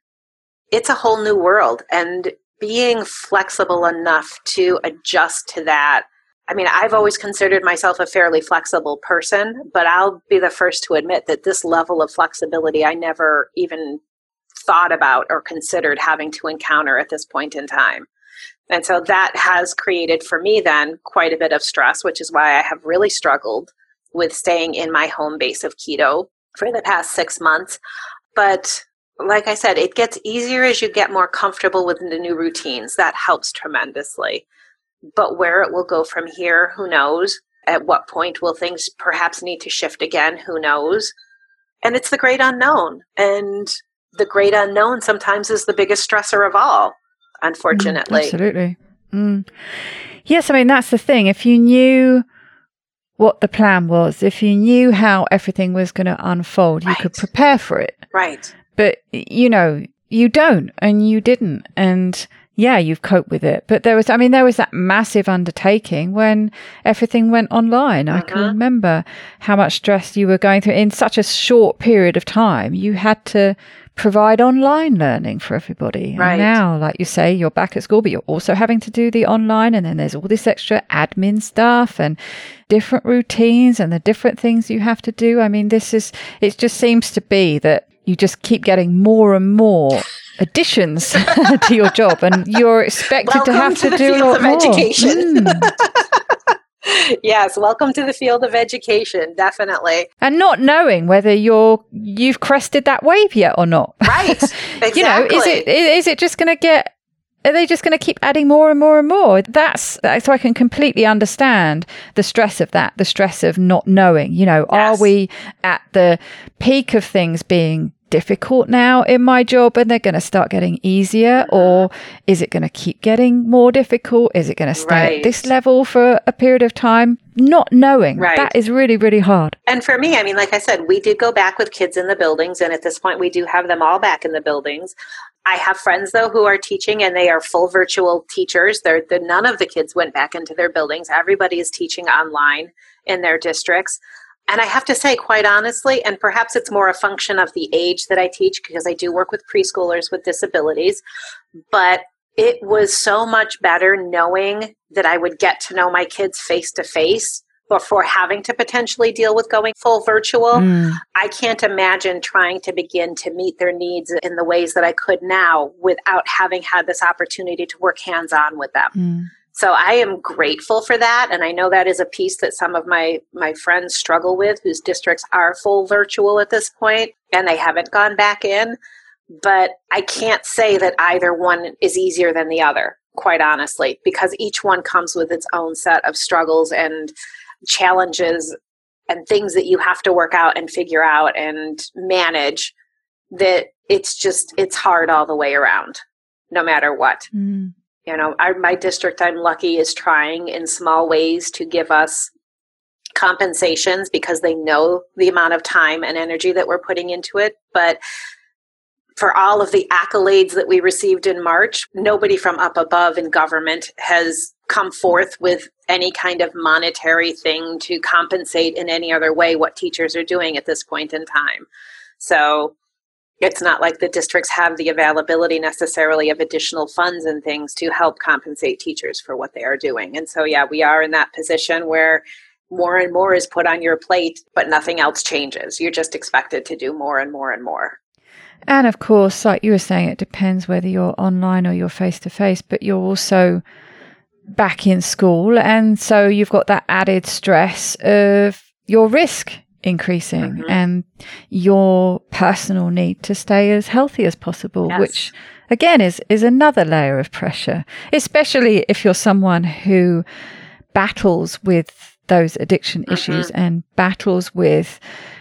a whole new world. And being flexible enough to adjust to that. I've always considered myself a fairly flexible person, but I'll be the first to admit that this level of flexibility I never even thought about or considered having to encounter at this point in time. And so that has created for me then quite a bit of stress, which is why I have really struggled with staying in my home base of keto for the past 6 months. But like I said, it gets easier as you get more comfortable with the new routines. That helps tremendously. But where it will go from here, who knows? At what point will things perhaps need to shift again? Who knows? And it's the great unknown. And the great unknown sometimes is the biggest stressor of all, unfortunately. Absolutely. Yes, that's the thing. If you knew what the plan was, if you knew how everything was going to unfold, you could prepare for it. Right. But, you don't, and you didn't. And yeah, you've coped with it. But there was that massive undertaking when everything went online. I can remember how much stress you were going through in such a short period of time. You had to provide online learning for everybody. Right. And now, like you say, you're back at school, but you're also having to do the online, and then there's all this extra admin stuff and different routines and the different things you have to do. I mean, it just seems to be that you just keep getting more and more additions to your job, and you're expected to have to do a lot more. Education. Yes, welcome to the field of education, definitely. And not knowing whether you've crested that wave yet or not. Right, exactly. You know, is it just going to get? Are they just going to keep adding more and more and more? So I can completely understand the stress of that, the stress of not knowing. You know, Yes. Are we at the peak of things being difficult now in my job and they're going to start getting easier, or is it going to keep getting more difficult? Is it going to stay at this level for a period of time? Not knowing. Right. That is really, really hard. And for me, I mean, like I said, we did go back with kids in the buildings, and at this point we do have them all back in the buildings. I have friends, though, who are teaching, and they are full virtual teachers. None of the kids went back into their buildings. Everybody is teaching online in their districts. And I have to say, quite honestly, and perhaps it's more a function of the age that I teach, because I do work with preschoolers with disabilities, but it was so much better knowing that I would get to know my kids face to face before having to potentially deal with going full virtual. I can't imagine trying to begin to meet their needs in the ways that I could now without having had this opportunity to work hands-on with them. So I am grateful for that. And I know that is a piece that some of my friends struggle with, whose districts are full virtual at this point, and they haven't gone back in. But I can't say that either one is easier than the other, quite honestly, because each one comes with its own set of struggles and challenges and things that you have to work out and figure out and manage, that it's hard all the way around, no matter what. You know, my district, I'm lucky, is trying in small ways to give us compensations because they know the amount of time and energy that we're putting into it. But for all of the accolades that we received in March, nobody from up above in government has come forth with any kind of monetary thing to compensate in any other way what teachers are doing at this point in time. So it's not like the districts have the availability necessarily of additional funds and things to help compensate teachers for what they are doing. And so, yeah, we are in that position where more and more is put on your plate, but nothing else changes. You're just expected to do more and more and more. And of course, like you were saying, it depends whether you're online or you're face-to-face, but you're also back in school. And so you've got that added stress of your risk increasing and your personal need to stay as healthy as possible, which again is another layer of pressure, especially if you're someone who battles with those addiction issues and battles with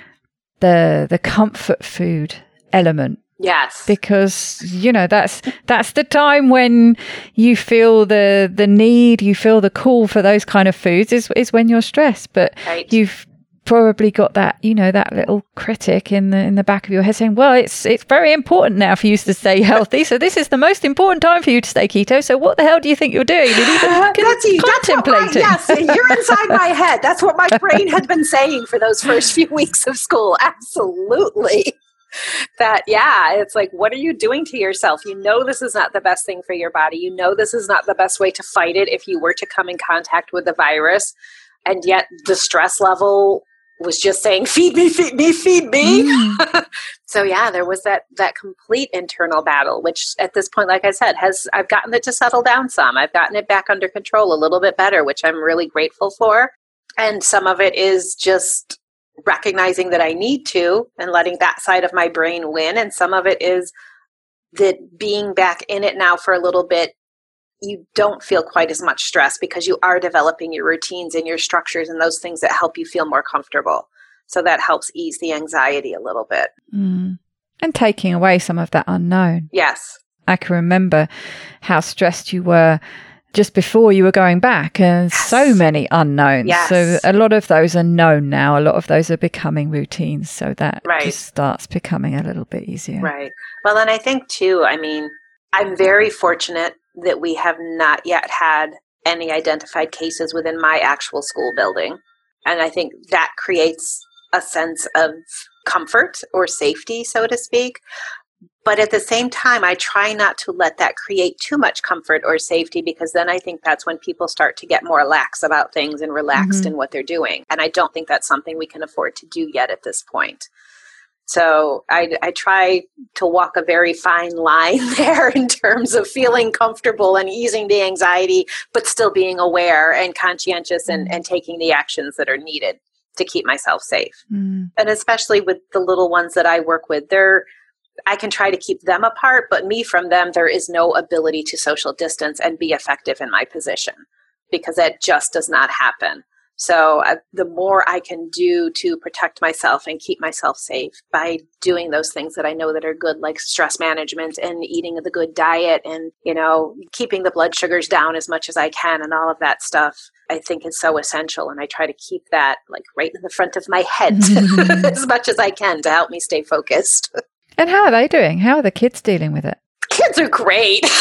the comfort food element. Yes. Because, you know, that's the time when you feel the need, you feel the call for those kind of foods is when you're stressed. But you've probably got that, you know, that little critic in the back of your head saying, well, it's very important now for you to stay healthy. So this is the most important time for you to stay keto. So what the hell do you think you're doing? That's contemplating. Yes, you're inside my head. That's what my brain had been saying for those first few weeks of school. Absolutely. That, it's like, what are you doing to yourself? You know this is not the best thing for your body. You know this is not the best way to fight it if you were to come in contact with the virus. And yet the stress level was just saying, feed me, feed me, feed me. So there was that complete internal battle, which at this point, like I said, I've gotten it to settle down some. I've gotten it back under control a little bit better, which I'm really grateful for. And some of it is just recognizing that I need to and letting that side of my brain win. And some of it is that being back in it now for a little bit, you don't feel quite as much stress because you are developing your routines and your structures and those things that help you feel more comfortable. So that helps ease the anxiety a little bit. And taking away some of that unknown. Yes. I can remember how stressed you were just before you were going back, and so many unknowns. So a lot of those are known now. A lot of those are becoming routines. So that just starts becoming a little bit easier. Right. Well, and I think too, I mean, I'm very fortunate that we have not yet had any identified cases within my actual school building. And I think that creates a sense of comfort or safety, so to speak. But at the same time, I try not to let that create too much comfort or safety, because then I think that's when people start to get more lax about things and relaxed in what they're doing. And I don't think that's something we can afford to do yet at this point. So I try to walk a very fine line there in terms of feeling comfortable and easing the anxiety, but still being aware and conscientious and taking the actions that are needed to keep myself safe. And especially with the little ones that I work with, I can try to keep them apart, but me from them, there is no ability to social distance and be effective in my position, because that just does not happen. So the more I can do to protect myself and keep myself safe by doing those things that I know that are good, like stress management and eating the good diet and, keeping the blood sugars down as much as I can and all of that stuff, I think is so essential. And I try to keep that like right in the front of my head as much as I can to help me stay focused. And how are they doing? How are the kids dealing with it? Kids are great. Kids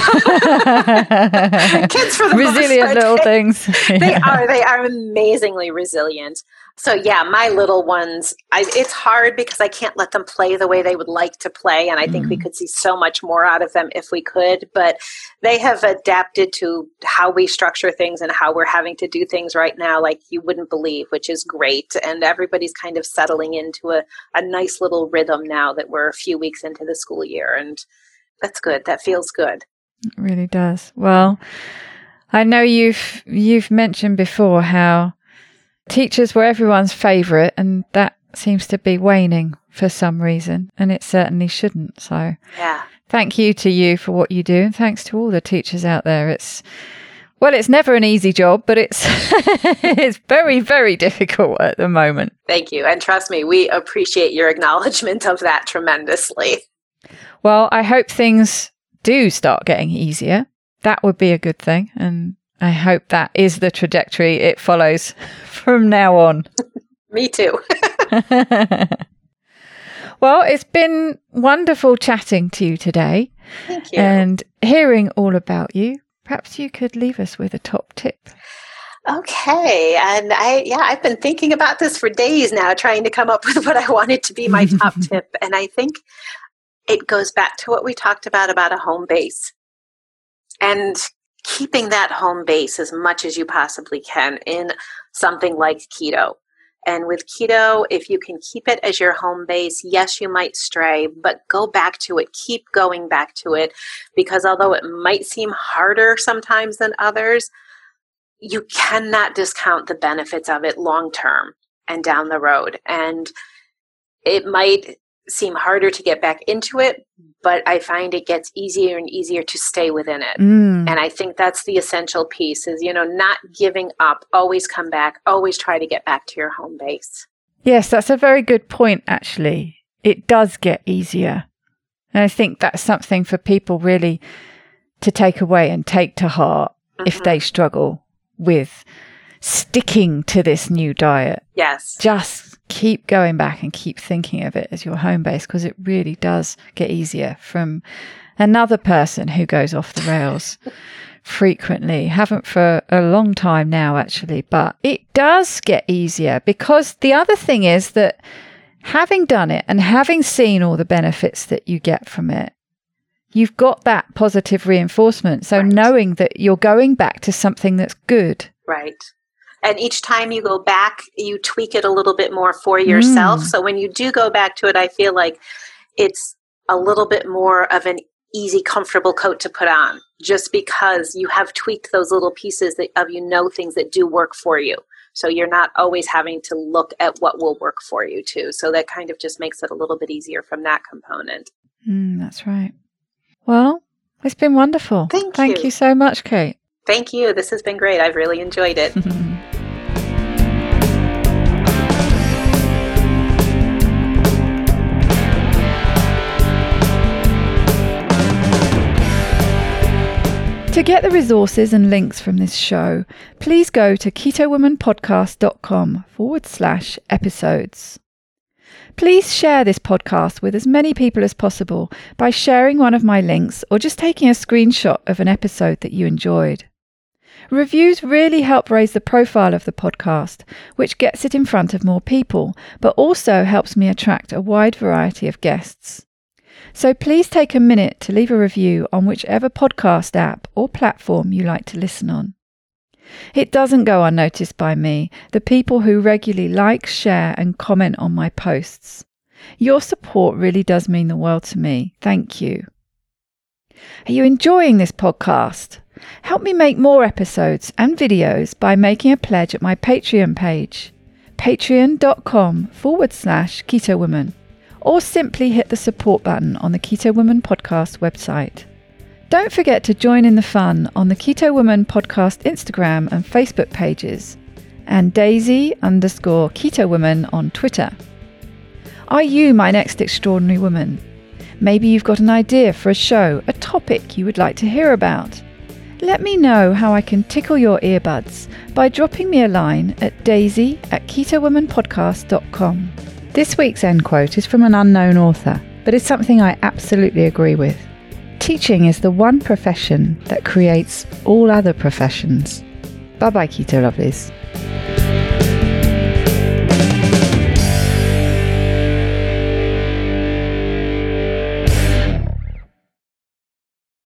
for the resilient little things. They are amazingly resilient. So yeah, my little ones, it's hard because I can't let them play the way they would like to play. And I think we could see so much more out of them if we could, but they have adapted to how we structure things and how we're having to do things right now, like you wouldn't believe, which is great. And everybody's kind of settling into a nice little rhythm now that we're a few weeks into the school year. And that's good. That feels good. It really does. Well, I know you've mentioned before how teachers were everyone's favourite, and that seems to be waning for some reason, and it certainly shouldn't. So yeah, thank you to you for what you do, and thanks to all the teachers out there. It's never an easy job, but it's it's very, very difficult at the moment. Thank you. And trust me, we appreciate your acknowledgement of that tremendously. Well, I hope things do start getting easier. That would be a good thing. And I hope that is the trajectory it follows from now on. Me too. Well, it's been wonderful chatting to you today. Thank you. And hearing all about you. Perhaps you could leave us with a top tip. Okay. And I've been thinking about this for days now, trying to come up with what I wanted to be my top tip. And I think it goes back to what we talked about a home base and keeping that home base as much as you possibly can in something like keto. And with keto, if you can keep it as your home base, yes, you might stray, but go back to it. Keep going back to it, because although it might seem harder sometimes than others, you cannot discount the benefits of it long term and down the road. And it might seem harder to get back into it, but I find it gets easier and easier to stay within it. And I think that's the essential piece is, not giving up, always come back, always try to get back to your home base. Yes, that's a very good point, actually. It does get easier. And I think that's something for people really to take away and take to heart if they struggle with sticking to this new diet. Yes. Just keep going back and keep thinking of it as your home base, because it really does get easier. From another person who goes off the rails frequently, haven't for a long time now actually, but it does get easier, because the other thing is that having done it and having seen all the benefits that you get from it, you've got that positive reinforcement. So knowing that you're going back to something that's good. Right. And each time you go back, you tweak it a little bit more for yourself. So when you do go back to it, I feel like it's a little bit more of an easy, comfortable coat to put on, just because you have tweaked those little pieces of things that do work for you. So you're not always having to look at what will work for you too. So that kind of just makes it a little bit easier from that component. That's right. Well, it's been wonderful. Thank you so much, Kate. Thank you. This has been great. I've really enjoyed it. To get the resources and links from this show, please go to ketowomanpodcast.com/episodes. Please share this podcast with as many people as possible by sharing one of my links or just taking a screenshot of an episode that you enjoyed. Reviews really help raise the profile of the podcast, which gets it in front of more people, but also helps me attract a wide variety of guests. So please take a minute to leave a review on whichever podcast app or platform you like to listen on. It doesn't go unnoticed by me, the people who regularly like, share and comment on my posts. Your support really does mean the world to me. Thank you. Are you enjoying this podcast? Help me make more episodes and videos by making a pledge at my Patreon page, patreon.com/Keto Woman, or simply hit the support button on the Keto Woman podcast website. Don't forget to join in the fun on the Keto Woman podcast Instagram and Facebook pages, and Daisy_Keto Woman on Twitter. Are you my next extraordinary woman? Maybe you've got an idea for a show, a topic you would like to hear about. Let me know how I can tickle your earbuds by dropping me a line at daisy@ketowomanpodcast.com. This week's end quote is from an unknown author, but it's something I absolutely agree with. Teaching is the one profession that creates all other professions. Bye-bye, Keto Lovelies.